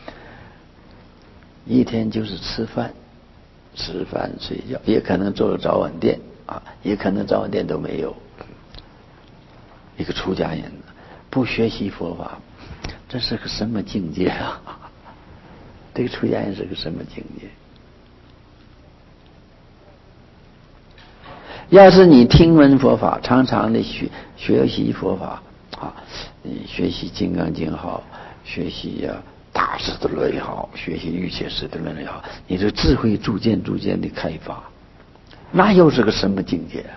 [SPEAKER 1] 一天就是吃饭，吃饭睡觉，也可能做个早晚店啊，也可能早晚店都没有。一个出家人不学习佛法，这是个什么境界啊？这个出家人是个什么境界？要是你听闻佛法，常常的学学习佛法啊，你学习《金刚经》好，学习呀、啊、大智的论也好，学习瑜伽师的论也好，你这智慧逐渐逐渐的开发，那又是个什么境界啊？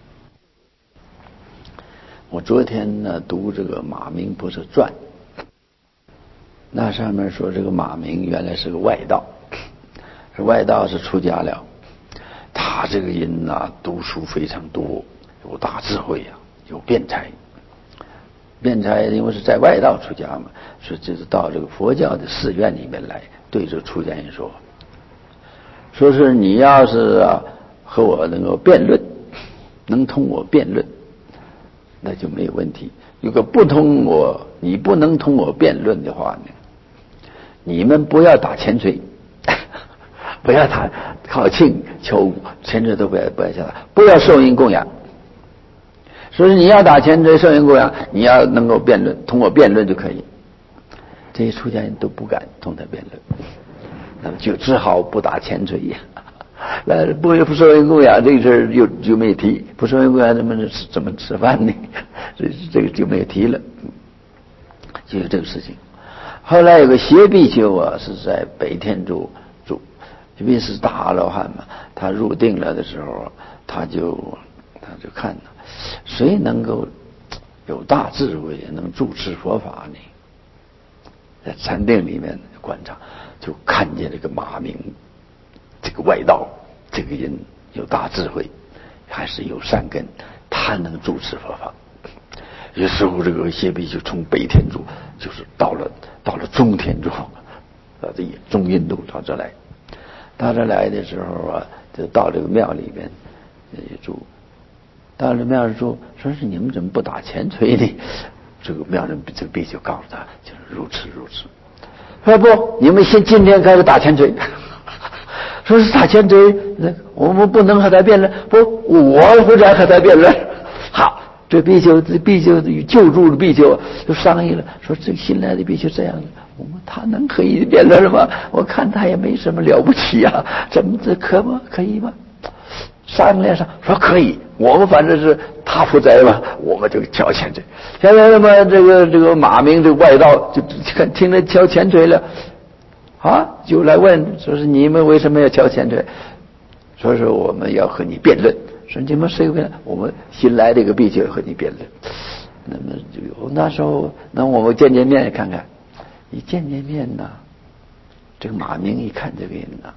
[SPEAKER 1] 我昨天呢读这个马明菩萨传，那上面说这个马明原来是个外道，是外道是出家了。他这个人呐、啊，读书非常多，有大智慧啊，有辩才。辩才因为是在外道出家嘛，所以就是到这个佛教的寺院里面来，对这个出家人说，说是你要是啊和我能够辩论，能同我辩论，那就没有问题。如果不同我，你不能同我辩论的话呢，你们不要打前锤。不要打靠庆求前锤都不要不要下打，不要受因供养。所以你要打前锤受因供养，你要能够辩论，同我辩论就可以。这些出家人都不敢同他辩论，那么就只好不打前锤呀。那不不受因供养这个事儿就就没提，不受因供养怎么吃怎么吃饭呢？所以这个就没有提了，就是这个事情。后来有个邪比丘啊，是在北天竺住。因为是大阿罗汉嘛，他入定了的时候，他就他就看了，谁能够有大智慧，能住持佛法呢？在禅定里面观察，就看见这个马明，这个外道，这个人有大智慧，还是有善根，他能住持佛法。有时候这个邪比就从北天竺，就是到了到了中天竺，到这中印度到这来。到这来的时候啊，就到这个庙里边也住。到了庙里住，说是你们怎么不打前锤呢？这个庙人这个比丘告诉他，就是如此如此。说不，你们先今天开始打前锤。说是打前锤，我们不能和他辩论。不，我不然和他辩论。好，这比丘这比丘与救助的比丘就商议了，说这个新来的比丘这样的。我们他能可以辩论吗？我看他也没什么了不起啊，怎么这可吗？可以吗？商量上说可以，我们反正是他负责嘛，我们就敲前锤。现在那么这个这个马明这个外道就看听着敲前锤了，啊，就来问说是你们为什么要敲前锤？说是我们要和你辩论。说你们谁辩？我们新来的一个比丘和你辩论。那么就那时候，那我们见见面看看。一见见面呢，这个马明一看这个人呢，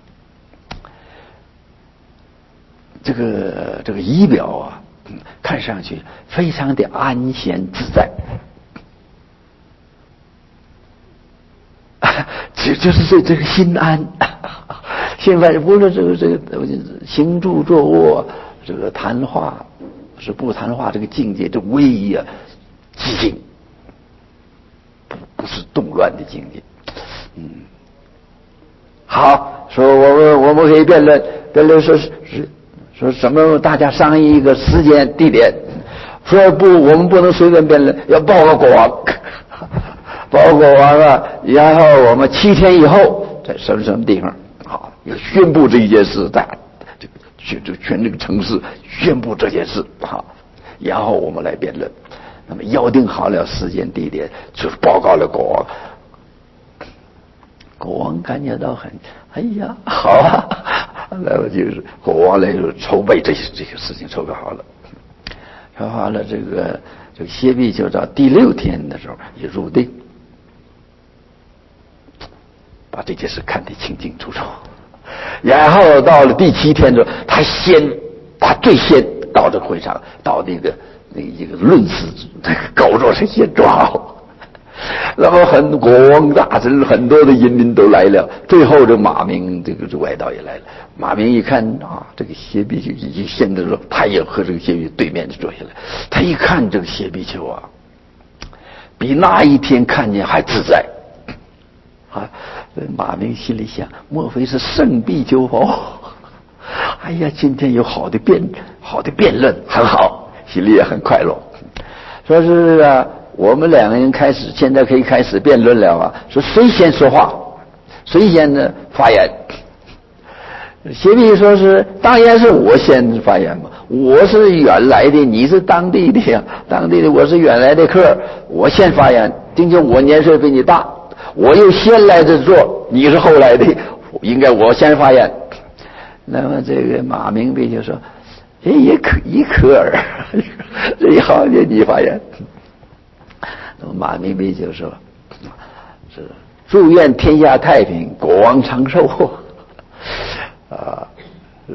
[SPEAKER 1] 这个这个仪表啊，看上去非常的安闲自在，就就是这这个心安，心安无论这个这个行住坐卧，这个谈话是不谈话，这个境界这威仪啊，寂静。不是动乱的境界，嗯，好，说我们我们可以辩论，辩论说是说什么？大家商议一个时间地点，说不，我们不能随便辩论，要报告国王，报告国王啊，然后我们七天以后在什么什么地方，好，要宣布这一件事，在这个全这全这个城市宣布这件事，好，然后我们来辩论。那么邀定好了时间地点，就是报告了国王。国王感觉到很，哎呀，好啊，那么就是国王来筹备这些这些事情，筹备好了，筹备好了。这个这个邪比丘到第六天的时候也入定，把这件事看得清清楚楚。然后到了第七天的时候，他先，他最先到这个会场，到那个。那一个论师，那个高座上先坐好， 然后很国王大臣很多的人民都来了，最后这马明这个这外道也来了。马明一看啊，这个谢必丘已经现在说，他也和这个谢必丘对面就坐下来。他一看这个谢必丘啊，比那一天看见还自在啊。马明心里想，莫非是圣必丘哦？哎呀，今天有好的辩好的辩论，很好，心里也很快乐。说是啊，我们两个人开始，现在可以开始辩论了啊。说谁先说话，谁先呢发言？谢必说是，当然是我先发言嘛。我是原来的，你是当地的呀，当地的我是原来的客，我先发言。毕竟我年岁比你大，我又先来这做，你是后来的，应该我先发言。那么这个马明必就说，哎，也可一可耳，最好的你发言。那么马明必就说，是祝愿天下太平，国王长寿啊，呃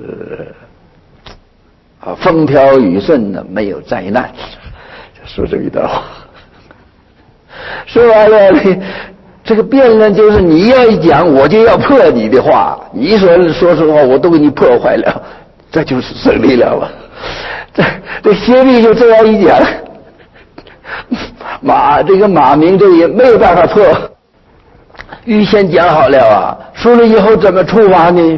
[SPEAKER 1] 啊，风调雨顺呢，没有灾难，就说这一段话。说完了呢，这个辩论就是你要一讲，我就要破你的话，你说说实话，我都给你破坏了，这就是胜利了吧？这这谢必就这样一讲，马这个马明这也没有办法破，预先讲好了啊，输了以后怎么处罚呢？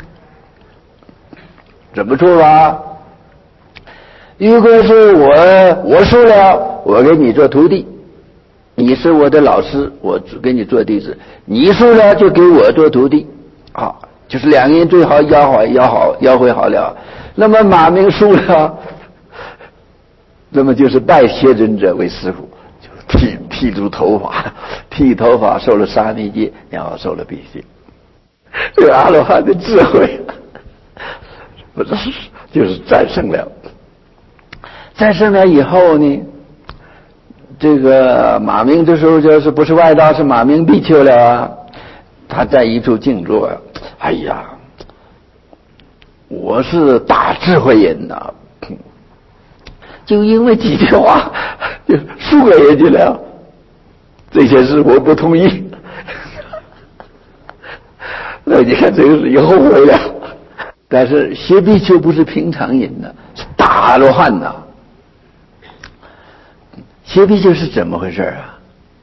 [SPEAKER 1] 怎么处罚？如果是我我输了，我给你做徒弟，你是我的老师，我给你做弟子。你输了就给我做徒弟，啊，就是两个人最好要好要好要会好了。那么马明输了，那么就是拜谢真者为师傅，就剃剃除头发，剃头发受了沙弥戒，然后受了比戒。这个阿罗汉的智慧，不是就是战胜了。战胜了以后呢，这个马明这时候就是不是外道，是马明必丘了啊。他在一处静坐，哎呀，我是大智慧人呐、啊，就因为几句话就输给人家了，这些事我不同意。那你看这个是以后悔了。但是谢必丘不是平常人呐、啊，是大阿罗汉呐、啊。谢必丘是怎么回事啊？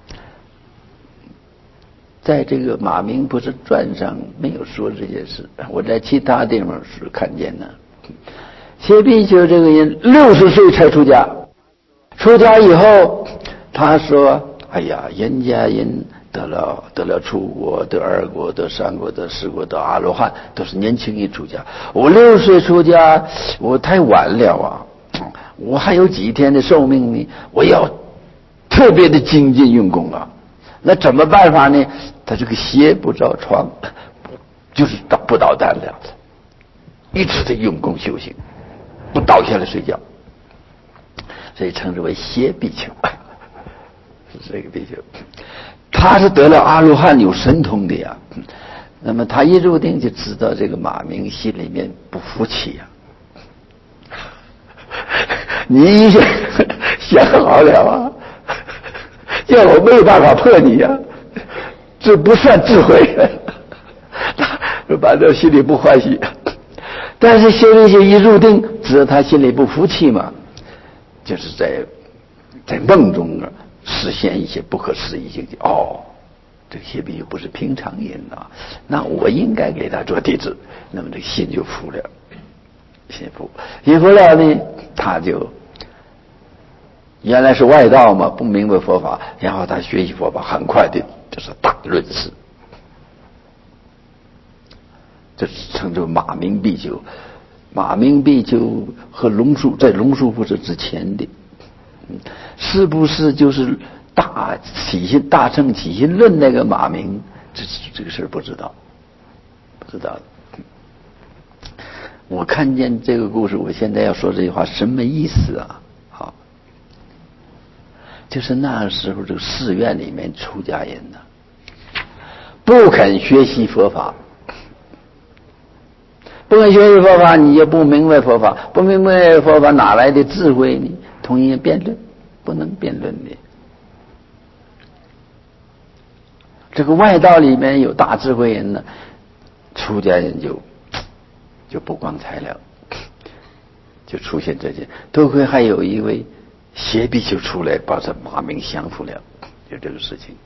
[SPEAKER 1] 在这个马明不是传上没有说这件事，我在其他地方是看见的。谢必丘这个人六十岁才出家，出家以后他说：“哎呀，人家人得了得了初果、得二果、得三果、得四果、得阿罗汉，都是年轻人出家。我六十岁出家，我太晚了啊！我还有几天的寿命呢，我要特别的精进用功啊。那怎么办法呢？他这个鞋不着床，就是倒不倒单了，一直在用功修行，不倒下来睡觉，所以称之为歇必丘，是这个必丘。他是得了阿罗汉有神通的呀。那么他一入定就知道这个马明心里面不服气呀。你想想好了啊，叫我没有办法破你呀、啊，这不算智慧。他反正心里不欢喜，但是谢必丘一入定，知道他心里不服气嘛，就是在在梦中啊实现一些不可思议境界。哦，这个谢必丘不是平常人啊，那我应该给他做弟子，那么这个心就服了。心服，心服了呢，他就原来是外道嘛，不明白佛法，然后他学习佛法，很快的就是大论师，这称之为马明必丘。马明必丘和龙树在龙树不是之前的，是不是就是大起心大乘起心论那个马明？这这个事不知道，不知道。我看见这个故事，我现在要说这句话什么意思啊？好，就是那时候这个寺院里面出家人呢，不肯学习佛法，不肯学习佛法，你也不明白佛法，不明白佛法哪来的智慧呢？同人辩论不能辩论的。所以称之为谢必丘。马明必丘是什么人呢？是大阿罗汉，有神通的呀。他是得了阿罗汉有神通的， 这个外道里面有大智慧人呢，出家人就就不光彩了，就出现这件。多亏还有一位邪比丘出来把这马名降服了，就这个事情。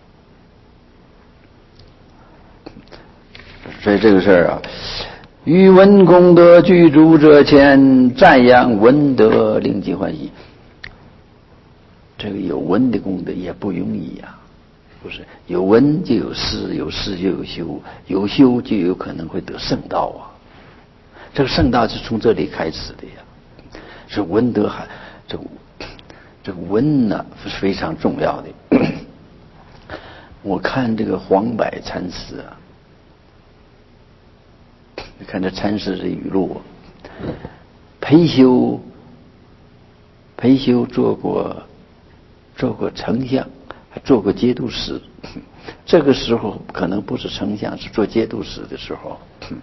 [SPEAKER 1] 所以这个事儿啊，于文功德具足者前，赞扬文德令其欢喜。这个有文的功德也不容易啊，不是有文就有思，有思就有修，有修就有可能会得圣道啊。这个圣道是从这里开始的呀，是文德还这个这个文呢是非常重要的。我看这个黄柏禅师啊，你看这禅师的语录，裴修裴修做过做过丞相，还做过节度使。这个时候可能不是丞相，是做节度使的时候。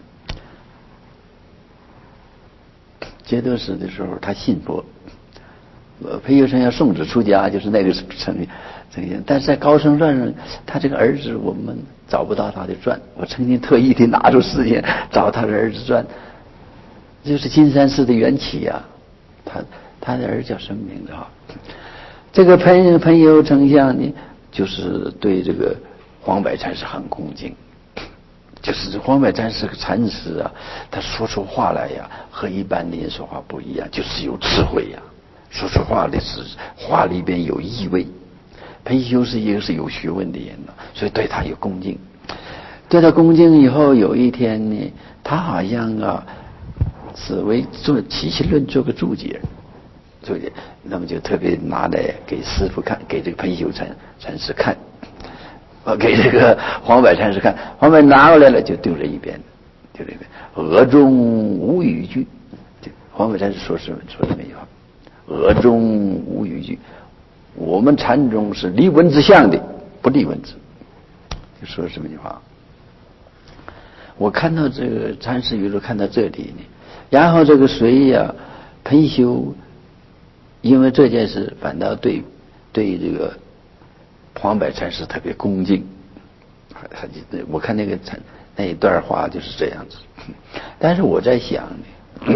[SPEAKER 1] 节度使的时候他信佛，裴修丞相送子出家，就是那个丞丞相。但是在高僧传上，他这个儿子我们找不到他的传，我曾经特意的拿出时间找他的儿子传，就是金山寺的缘起啊。他他的儿子叫什么名字啊？这个裴裴修丞相呢，就是对这个黄柏禅师很恭敬。就是黄柏禅师个禅师啊，他说出话来呀，和一般的人说话不一样，就是有智慧呀。说出话的是话里边有意味。裴修是一个是有学问的人呢，所以对他有恭敬。对他恭敬以后，有一天呢，他好像啊是为做《齐心论》做个注解。注解，那么就特别拿来给师父看，给这个裴修禅禅师看，呃，给这个黄柏禅师看。黄柏拿过来了，就丢在一边，丢在一边。额中无语句，黄柏禅师说是说这么一句话：额中无语句。我们禅宗是立文字相的，不立文字。就说这么一句话。我看到这个禅师语录看到这里呢，然后这个谁呀，裴修。因为这件事，反倒对对这个黄柏禅师特别恭敬。我看那个那一段话就是这样子。但是我在想呢，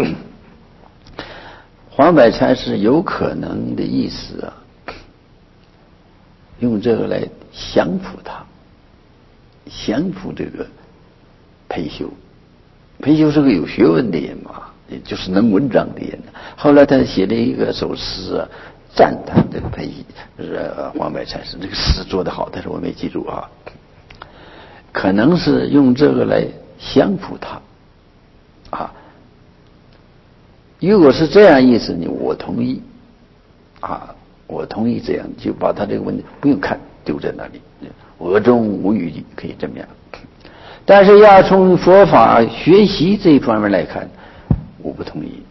[SPEAKER 1] 黄柏禅师有可能的意思啊，用这个来降服他，降服这个裴修。裴修是个有学问的人嘛，也就是能文章的人。后来他写了一个首诗啊，赞叹这个裴呃黄柏禅师，这个诗做得好，但是我没记住啊。可能是用这个来降服他啊。如果是这样意思呢，我同意啊，我同意这样，就把他这个问题不用看，丢在那里，额中无语句，可以这么样。但是要从佛法学习这一方面来看，我不同意。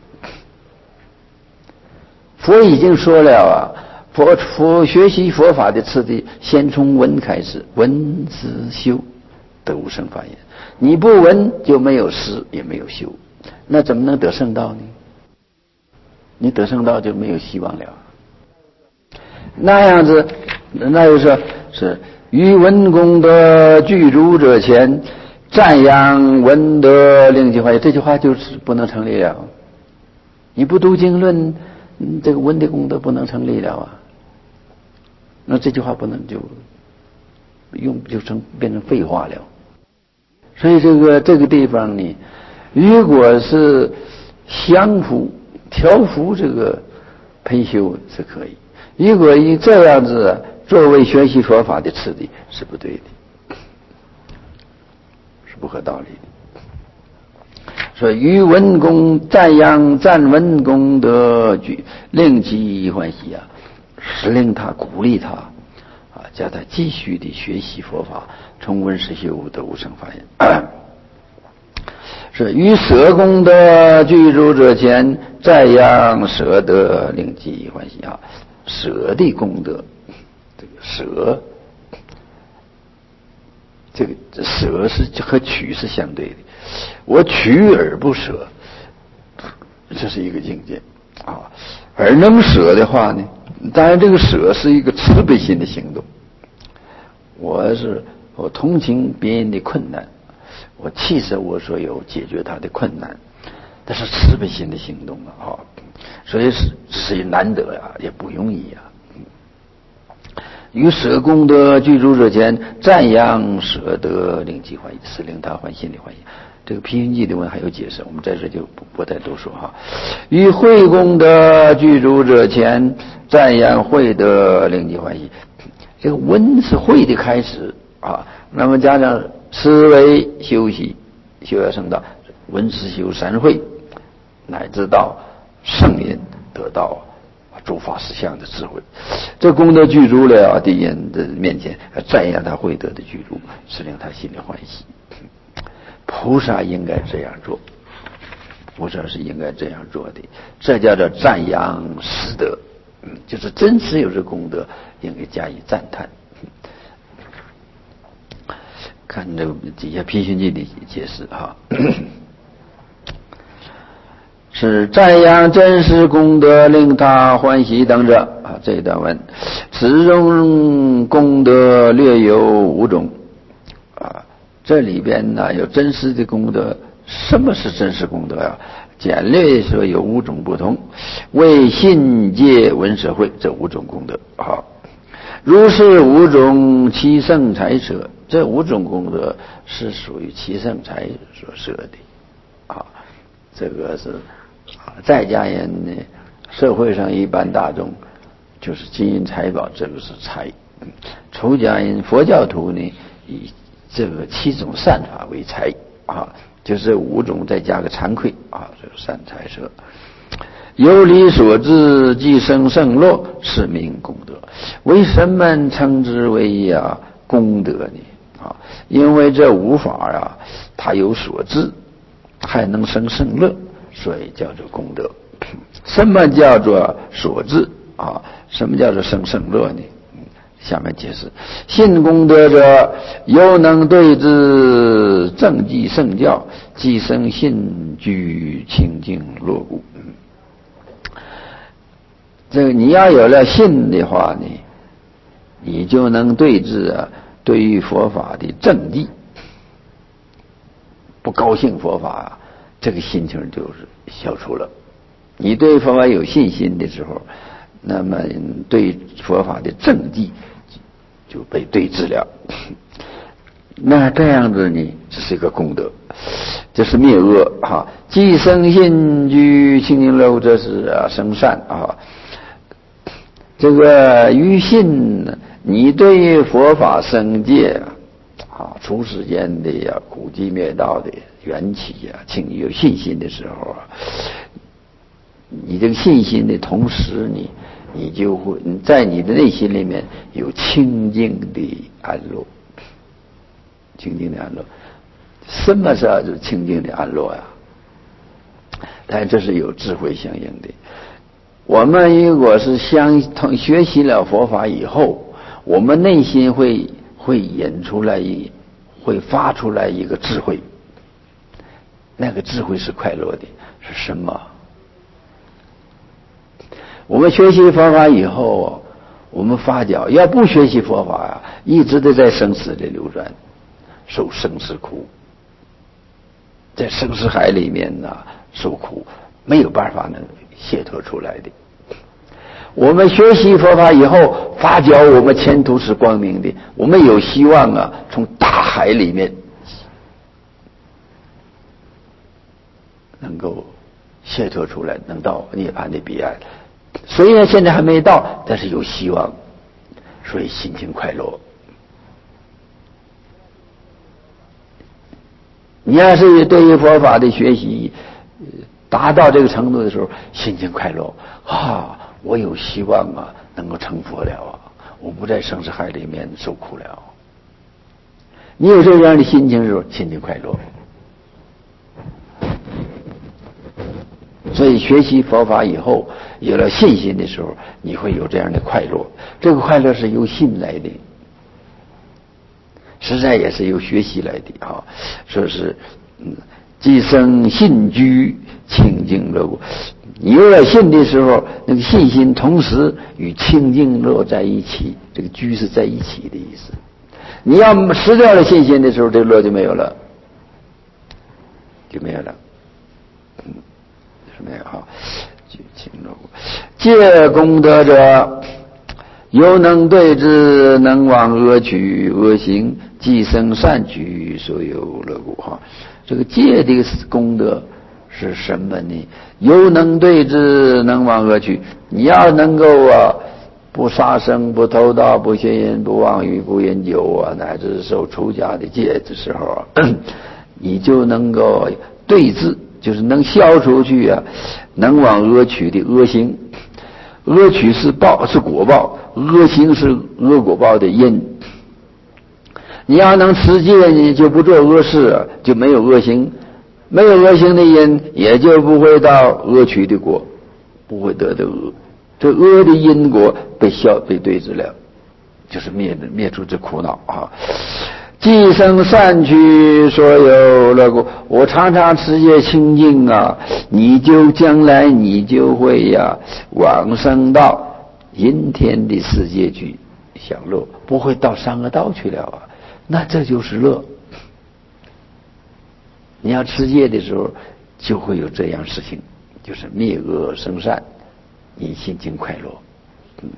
[SPEAKER 1] 佛已经说了啊，佛佛学习佛法的次第，先从闻开始，闻思修，得无生法眼。你不闻就没有思，也没有修，那怎么能得圣道呢？你得圣道就没有希望了。那样子，那就说是于文功德具足者前，赞扬文德令其欢喜。这句话就是不能成立了。你不读经论，这个文的功德不能成立了啊。那这句话不能就用就成变成废话了。所以这个这个地方呢，如果是降服调服这个裴修是可以，如果以这样子作为学习佛法的次第是不对的，是不合道理的。所以于文功赞扬赞文功德具，令其欢喜啊，是令他鼓励他啊，叫他继续的学习佛法，从闻思修得无生法眼。是于舍功德具足者前，赞扬舍德令其欢喜啊。舍的功德，这个舍，这个舍是和取是相对的。我取而不舍，这是一个境界啊。而能舍的话呢，当然这个舍是一个慈悲心的行动。我是我同情别人的困难，我弃舍我所有解决他的困难，这是慈悲心的行动啊！所以是是难得呀，也不容易呀。于舍功德具足者前，赞扬舍得，令其欢喜，是令他欢心里欢喜。这个批评记的文还有解释，我们在这就不不再多说哈。于慧功德具足者前，赞扬慧德，令其欢喜。这个文是慧的开始啊，那么加上思维修习，修要圣道，文思修三慧，乃至到圣人得到诸法实相的智慧，这功德具足了敌人的面前，赞扬他慧德的具足，是令他心里欢喜。菩萨应该这样做，菩萨是应该这样做的，这叫做赞扬实德，嗯，就是真实有这功德，应该加以赞叹。看这个底下批评记的解释哈。是赞扬真实功德，令他欢喜等者啊。这一段文，此中功德略有五种啊。这里边呢有真实的功德。什么是真实功德呀？简略说有五种不同，为信戒闻舍慧这五种功德啊。如是五种七圣财舍，这五种功德是属于七圣财所设的啊。这个是。在家人呢，社会上一般大众就是金银财宝，这个是财；出家人、佛教徒呢，以这个七种善法为财啊，就是五种再加个惭愧啊，这个善财舍。由理所致，即生胜乐，是名功德。为什么称之为呀功德呢？啊，因为这五法啊，它有所致，还能生胜乐。所以叫做功德。什么叫做所致啊？什么叫做生胜乐呢？下面解释：信功德者，犹能对之正记圣教，即生信居清净乐故。这个你要有了信的话呢，你就能对治啊，对于佛法的正记。不高兴佛法啊，这个心情就是消除了。你对佛法有信心的时候，那么对佛法的正记就被对治了。那这样子呢，这是一个功德，这是灭恶哈。既生信居清净乐，这是啊生善啊。这个于信，你对佛法生戒啊，出世间的呀，苦集灭道的缘起呀，请你有信心的时候啊，你这个信心的同时，你你就会在你的内心里面有清净的安乐，清净的安乐。什么是清净的安乐呀？但这是有智慧相应的。我们如果是相同学习了佛法以后，我们内心会会引出来一，会发出来一个智慧。那个智慧是快乐的，是什么？我们学习佛法以后，我们发觉要不学习佛法呀，一直都在生死里流转，受生死苦，在生死海里面呢受苦，没有办法能解脱出来的。我们学习佛法以后，发觉我们前途是光明的，我们有希望啊，从大海里面能够解脱出来，能到涅槃的彼岸。虽然现在还没到，但是有希望，所以心情快乐。你要是对于佛法的学习达到这个程度的时候，心情快乐啊，我有希望啊，能够成佛了啊，我不在生死海里面受苦了。你有这样的心情的时候，心情快乐。所以学习佛法以后，有了信心的时候，你会有这样的快乐。这个快乐是由信来的，实在也是由学习来的啊。说是，嗯，即生信居清净乐。你有了信的时候，那个信心同时与清净乐在一起，这个居是在一起的意思。 你要失掉了信心的时候，这个乐就没有了，就没有了。嗯，是没有哈。借功德者，犹能对之，能往恶趣恶行，即生善趣，所有乐故哈。这个借的功德是什么呢？犹能对之，能往恶趣。你要能够啊，不杀生，不偷盗，不邪淫，不妄语，不饮酒啊，乃至受出家的戒的时候，你就能够对治，就是能消除去啊，能往恶趣的恶行。恶趣是报，是果报；恶行是恶果报的因。你要能持戒，你就不做恶事，就没有恶行，没有恶行的因，也就不会到恶趣的果，不会得的恶。这恶的因果被消被对治了，就是灭灭除这苦恼啊！既生善趣，所有乐故。我常常持戒清净啊，你就将来你就会呀、啊、往生到阴天的世界去享乐，不会到三恶道去了啊。那这就是乐。你要持戒的时候，就会有这样事情，就是灭恶生善，你心情快乐。嗯。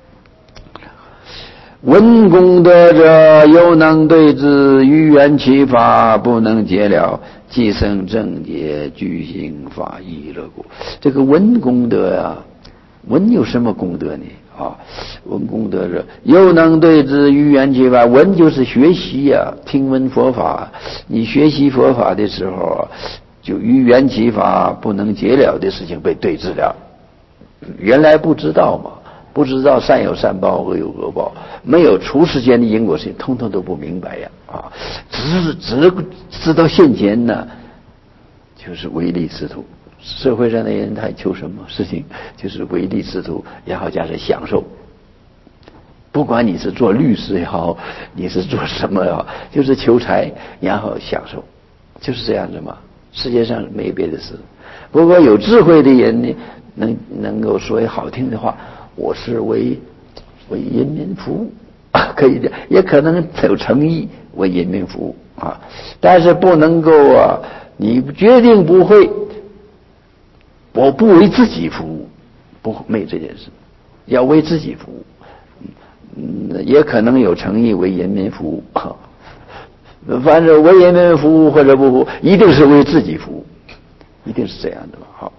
[SPEAKER 1] 闻功德者，犹能对之，于缘起法，不能解了，即生正解，具行法义乐故。这个闻功德啊，闻有什么功德呢？啊，闻功德者，犹能对之，于缘起法。闻就是学习啊，听闻佛法。你学习佛法的时候啊，就于缘起法不能解了的事情被对治了。原来不知道嘛。不知道善有善报，恶有恶报，没有除世间的因果事情，通通都不明白呀！啊，只是只知道现前呢，就是唯利是图。社会上的人他求什么事情，就是唯利是图，然后加上享受。不管你是做律师也好，你是做什么也好，就是求财，然后享受，就是这样子嘛。世界上没别的事。不过有智慧的人呢，能能够说好听的话。我是为为人民服务，可以的，也可能有诚意为人民服务啊，但是不能够啊，你决定不会，我不为自己服务，不没这件事，要为自己服务，嗯，也可能有诚意为人民服务，啊，反正为人民服务或者不服务，一定是为自己服务，一定是这样的吧？好，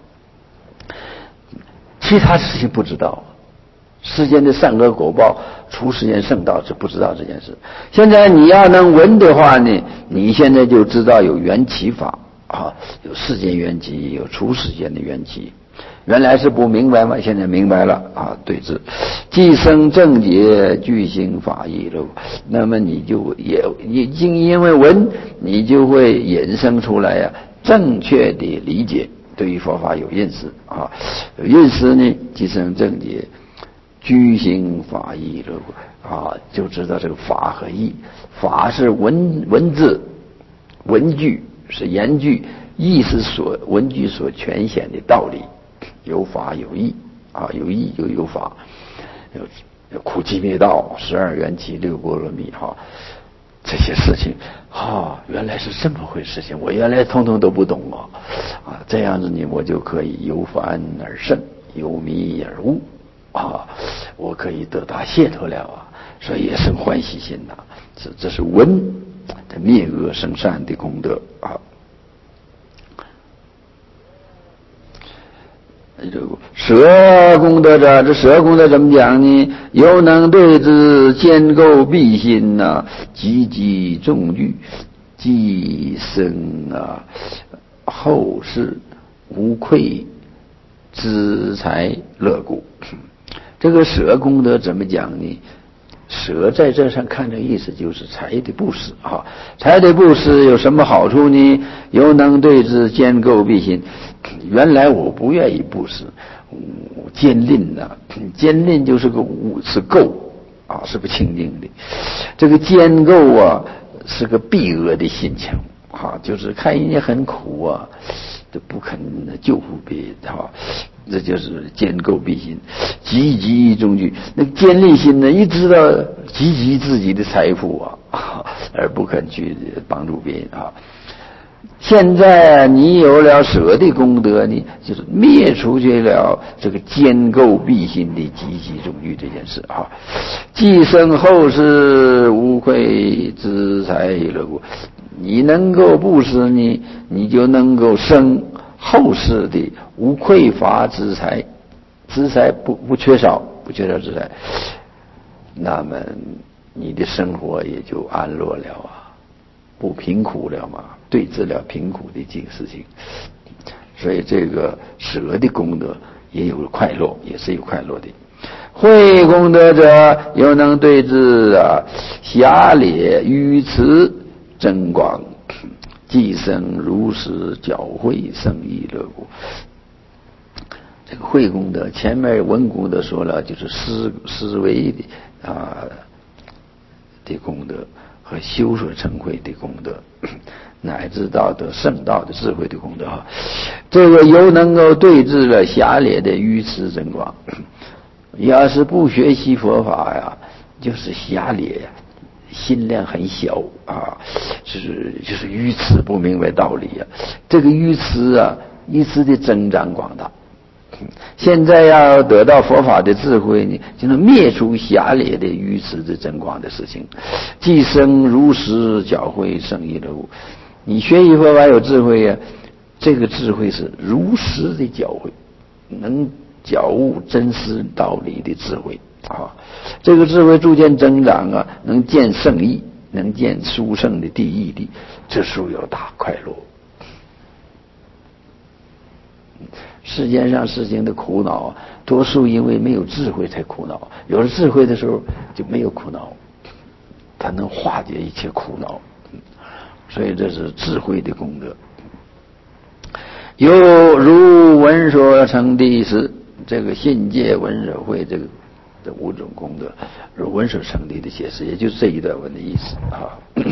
[SPEAKER 1] 其他事情不知道。世间的善恶果报，除世间圣道是不知道这件事。现在你要能闻的话呢，你现在就知道有缘起法啊，有世间缘起，有除世间的缘起。原来是不明白嘛，现在明白了啊，对治，既生正解，具行法义了。那么你就也也正因为闻，你就会衍生出来呀、啊，正确的理解，对于佛法有认识啊，有认识呢，即生正解。具行法义了啊，就知道这个法和义。法是文文字文句，是言句；义是所文句所诠显的道理。有法有义啊，有义就有法。有有苦集灭道，十二缘起，六波罗蜜哈，这些事情啊，原来是这么回事情，我原来通通都不懂啊啊，这样子呢，我就可以由凡而圣，由迷而悟。啊，我可以得到解脱了啊，所以也生欢喜心呐、啊。这这是闻的灭恶生善的功德啊。舍功德者，这舍功德怎么讲呢？犹能对之，坚构必心呐、啊，积积重具，既生啊后世无愧资财乐故。这个舍功德怎么讲呢？舍在这上看的意思就是财的布施啊，财的布施有什么好处呢？犹能对之，坚构必心。原来我不愿意布施，坚吝呐、啊，坚吝就是个是垢啊，是不清净的。这个坚构啊，是个避恶的心情啊，就是看人家很苦啊， 都不肯救护别人哈，这就是坚构必心，积极中举。那坚立心呢，一直到积极自己的财富啊，而不肯去帮助别人啊。现在你有了舍的功德呢，就是灭除去了这个坚构必心的积极中举这件事啊。既生后世无愧资财乐故，你能够布施呢，你就能够生后世的无匮乏资财，资财不不缺少，不缺少资财，那么你的生活也就安乐了啊，不贫苦了嘛，对治了贫苦的这个事情。所以这个舍的功德也有快乐，也是有快乐的。慧功德者，又能对治啊狭劣愚痴增广，既生如实教诲，生意乐故。这个慧功德，前面文功德说了，就是思思维的啊的功德和修所成慧的功德，乃至到得圣道的智慧的功德哈。这个又能够对治了狭劣的愚痴增广。要是不学习佛法呀，就是狭劣呀，心量很小啊，就是就是愚痴，不明白道理啊。这个愚痴啊，一直的增长广大。现在要得到佛法的智慧呢，就能灭除狭劣的愚痴的增广的事情，既生如实教诲，生意乐故。你学习佛法有智慧呀、啊，这个智慧是如实的教诲，能觉悟真实道理的智慧啊。这个智慧逐渐增长啊，能见圣意，能见殊胜的第一的，这时候有大快乐。世间上事情的苦恼，多数因为没有智慧才苦恼。有了智慧的时候，就没有苦恼，它能化解一切苦恼。所以这是智慧的功德。有如文所成的是这个信戒文所慧这个这五种功德，如文所成的的解释，也就是这一段文的意思啊。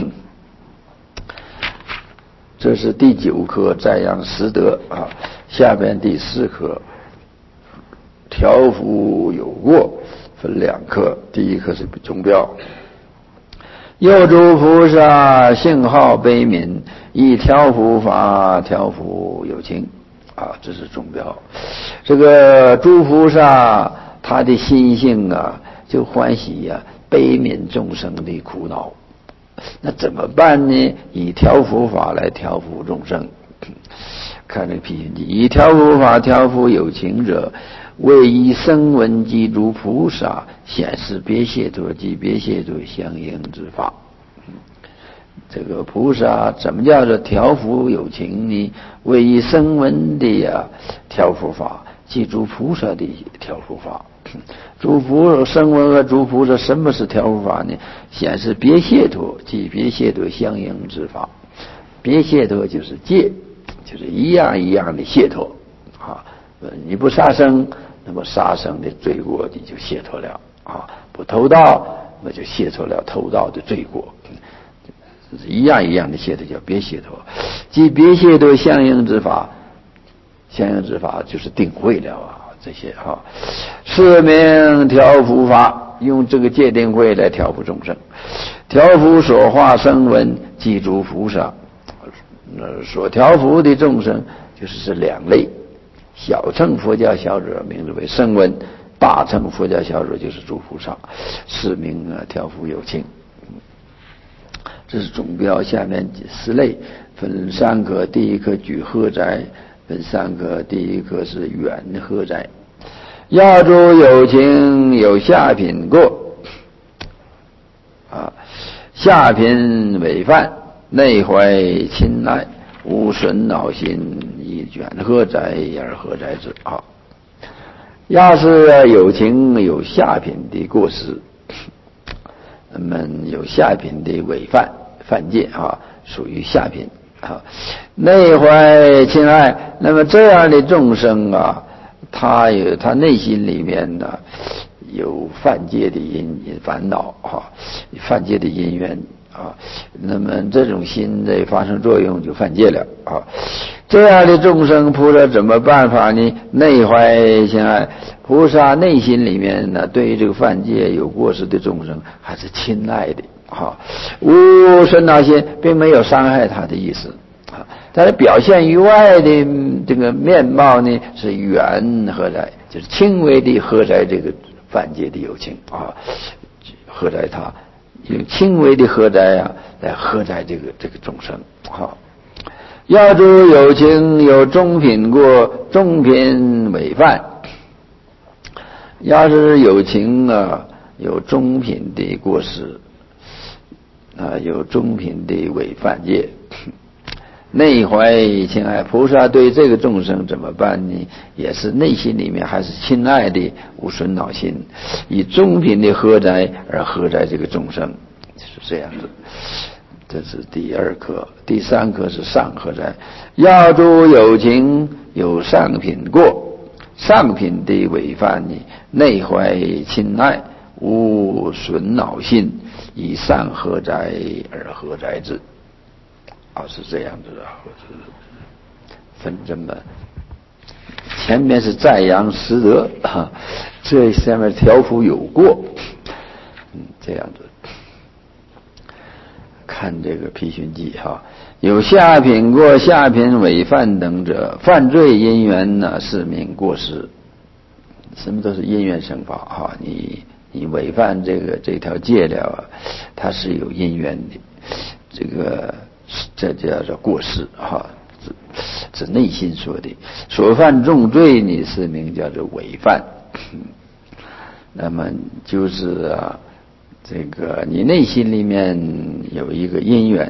[SPEAKER 1] 这是第九课载养十德啊，下边第四课调伏有过，分两课，第一课是总标。又诸菩萨性好悲悯，以调伏法调伏有情啊，这是总标。这个诸菩萨他的心性啊，就欢喜呀、啊、悲悯众生的苦恼。那怎么办呢？以调伏法来调伏众生。看这个批评记，以调伏法调伏有情者，为以声闻及诸菩萨显示别解脱及别解脱相应之法。这个菩萨怎么叫做调伏有情呢？为以声闻的呀调伏法，即诸菩萨的调伏法。诸菩萨声闻和诸菩萨什么是调伏法呢？显示别解脱即别解脱相应之法。别解脱就是戒，就是一样一样的解脱啊。你不杀生，那么杀生的罪过你就解脱了啊；不偷盗，那就解脱了偷盗的罪过。一样一样的解脱叫别解脱，即别解脱相应之法。相应之法就是定慧了啊。这些哈，是名调伏法，用这个戒定慧来调伏众生。调伏所化声闻及诸菩萨，所调伏的众生就是这两类。小乘佛教小者名字为声闻，大乘佛教小者就是诸菩萨，是名啊调伏有情。这是总标，下面十类分三科，第一科举荷斋，分三科，第一科是远荷斋。要诸有情有下品过啊，下品违犯，内怀亲爱，无损恼心，以远荷斋而荷斋之啊。要是有情有下品的过失，那么有下品的违犯犯戒啊，属于下品啊。内怀亲爱，那么这样的众生啊，他有他内心里面呢有犯戒的因烦恼啊，犯戒的因缘啊，那么这种心的发生作用就犯戒了啊。这样的众生，菩萨怎么办法呢？内怀亲爱，菩萨内心里面呢，对于这个犯戒有过失的众生还是亲爱的啊，无顺恼心，并没有伤害他的意思啊。但是表现于外的这个面貌呢，是缘何在，就是轻微的合在这个犯戒的有情啊，合在他用轻微的合在啊，来合在这个这个众生啊。要诸有情有中品过，中品违犯。要是有情啊，有中品的过失啊，有中品的违犯戒，内怀亲爱，菩萨对这个众生怎么办呢？也是内心里面还是亲爱的，无损恼心，以中品的合在而合在这个众生，就是这样子。这是第二课，第三课是上合在。要诸有情有上品过，上品的违犯呢，内怀亲爱，无损恼心，以上合在而合在之。啊，是这样子的，分这么，前面是赞扬实德，啊，这下面条幅有过，嗯，这样子。看这个批训记哈，有下品过、下品违犯等者，犯罪因缘呢是名过失。什么都是因缘生法哈，你你违犯这个这条戒了，它是有因缘的，这个这叫做过失哈，指指内心说的。所犯重罪呢是名叫做违犯，那么就是啊。这个你内心里面有一个因缘，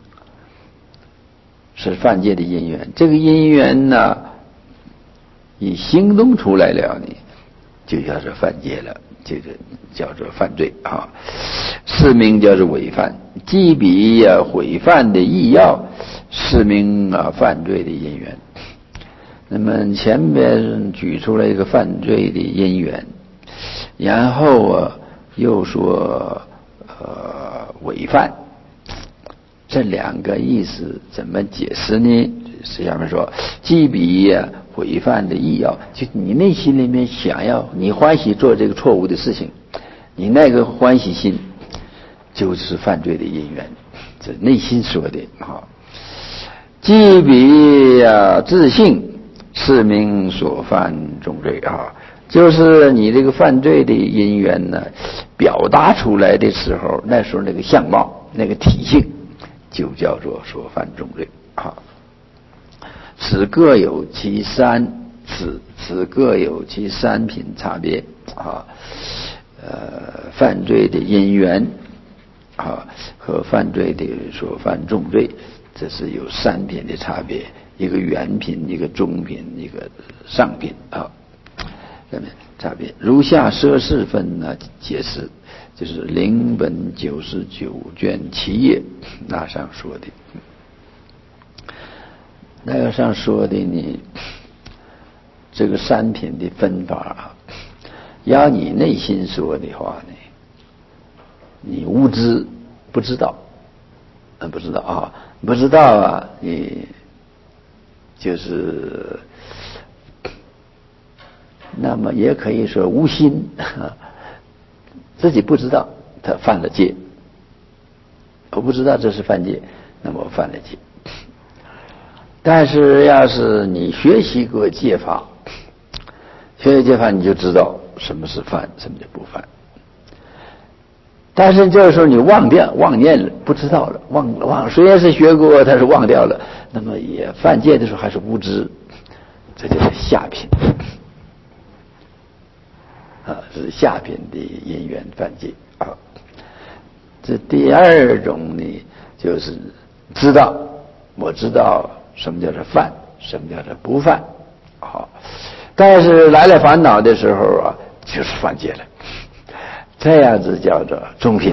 [SPEAKER 1] 是犯戒的因缘，这个因缘呢，以行动出来了呢，就叫做犯戒了，这个叫做犯罪啊。是名叫做违犯，即比啊毁犯的意要，是名啊犯罪的因缘。那么前边举出了一个犯罪的因缘，然后啊。又说呃违犯，这两个意思怎么解释呢？下面说，即比啊违犯的意要，就你内心里面想要，你欢喜做这个错误的事情，你那个欢喜心就是犯罪的因缘，这内心说的啊。即比啊自性，是名所犯重罪啊。就是你这个犯罪的因缘呢，表达出来的时候，那时候那个相貌、那个体性，就叫做所犯重罪啊。此各有其三，此此各有其三品差别啊。呃，犯罪的因缘啊和犯罪的所犯重罪，这是有三品的差别，一个原品，一个中品，一个上品啊。下面差别如下奢侈分呢解释，就是零本九十九卷七页那上说的，那个上说的呢，这个三品的分法啊，要你内心说的话呢，你无知不知道，不知道啊，不知道啊，你就是那么也可以说无心，自己不知道他犯了戒，我不知道这是犯戒，那么我犯了戒。但是要是你学习过戒法，学习戒法你就知道什么是犯，什么就不犯。但是这个时候你忘掉、忘念了，不知道了，忘忘虽然是学过，但是忘掉了，那么也犯戒的时候还是无知，这就是下品。啊，是下品的因缘犯戒啊。这第二种呢，就是知道，我知道什么叫做犯，什么叫做不犯，好，但是来了烦恼的时候啊，就是犯戒了，这样子叫做中品，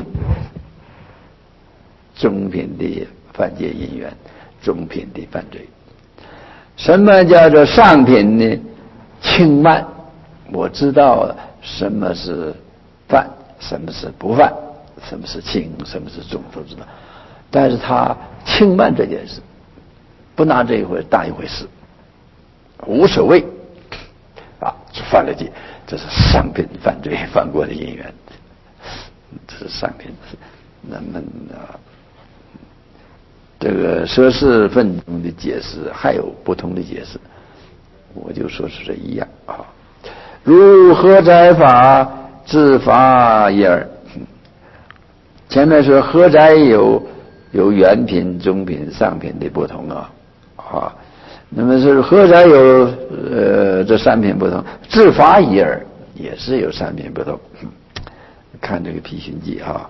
[SPEAKER 1] 中品的犯戒因缘，中品的犯罪。什么叫做上品呢？轻慢，我知道什么是犯，什么是不犯什么是轻，什么是重都知道，但是他轻慢这件事，不拿这一回当一回事，无所谓啊，犯了戒，这是上品犯罪犯过的因缘，这是上品。那么啊，这个奢侈分中的解释还有不同的解释，我就说是这一样啊。如何哉法，自法也耳。前面说何哉有有原品、中品、上品的不同啊啊。那么是何哉有呃这三品不同，自法也耳也是有三品不同。看这个批寻记啊。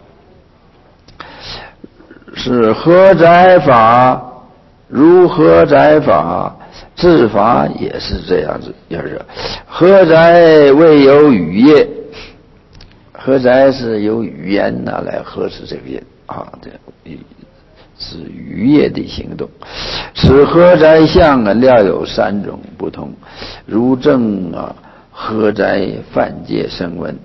[SPEAKER 1] 是何哉法，如何哉法，自法也是这样子。要是何哉未有语业，何哉是由语言拿来合持这个业啊，这是语业的行动。是何哉相啊，料有三种不同，如正啊，何哉犯戒声闻。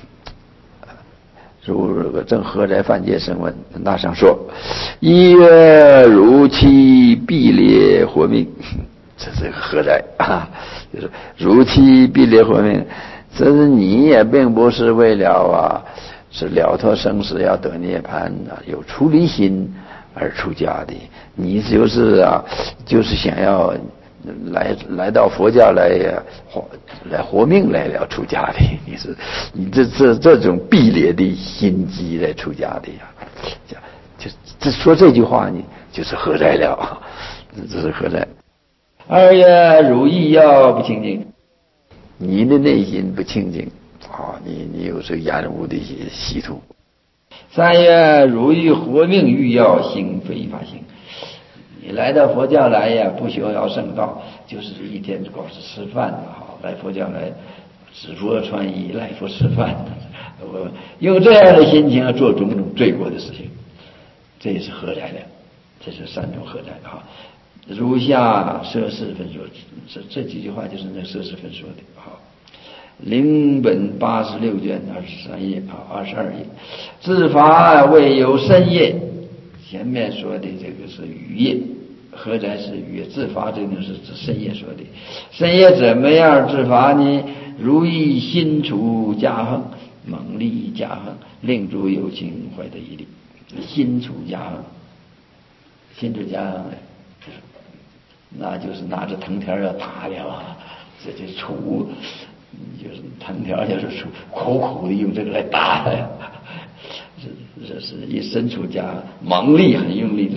[SPEAKER 1] 如这个正何哉犯戒声闻，那上说一月如期必裂活命，这是个何哉啊，就是如期必裂活命，这是你也并不是为了啊是了脱生死要得涅槃啊，有出离心而出家的，你就是啊就是想要来来到佛教来活来活命来了出家的，你是你这这这种必裂的心机来出家的呀，就这说这句话你就是何哉了，这是何哉。二月如意要不清净，你的内心不清净啊，你你有这厌恶的习图。三月如意活命欲要行非法行，你来到佛教来呀，不修要圣道，就是一天光是吃饭的哈，来佛教来只佛穿衣，来佛吃饭，我用这样的心情要做种种罪过的事情，这也是何哉的，这是三种何哉的哈。如下奢侈分说，这这几句话就是那奢侈分说的哈。灵本八十六卷二十三页啊，二十二页，自法未有身业。前面说的这个是语业，何哉是语业，自法这个是指身业说的。身业怎么样自法呢？如意心处加横，猛力加横，令诸有情怀得一力。心处加横，心处加横呢，那就是拿着藤条要打了，这就处。就是藤条，就是苦苦的用这个来打呀，这这是一身处加猛力，很用力的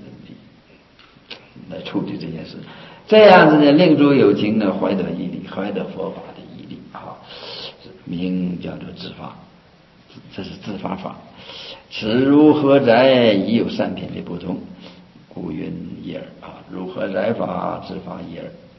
[SPEAKER 1] 来处理这件事。这样子呢，令诸有情呢怀得一力，怀得佛法的一力啊，名叫做自法，这是自法法。此如何哉，已有三品的不同，故云一耳啊，如何哉法，自法一耳。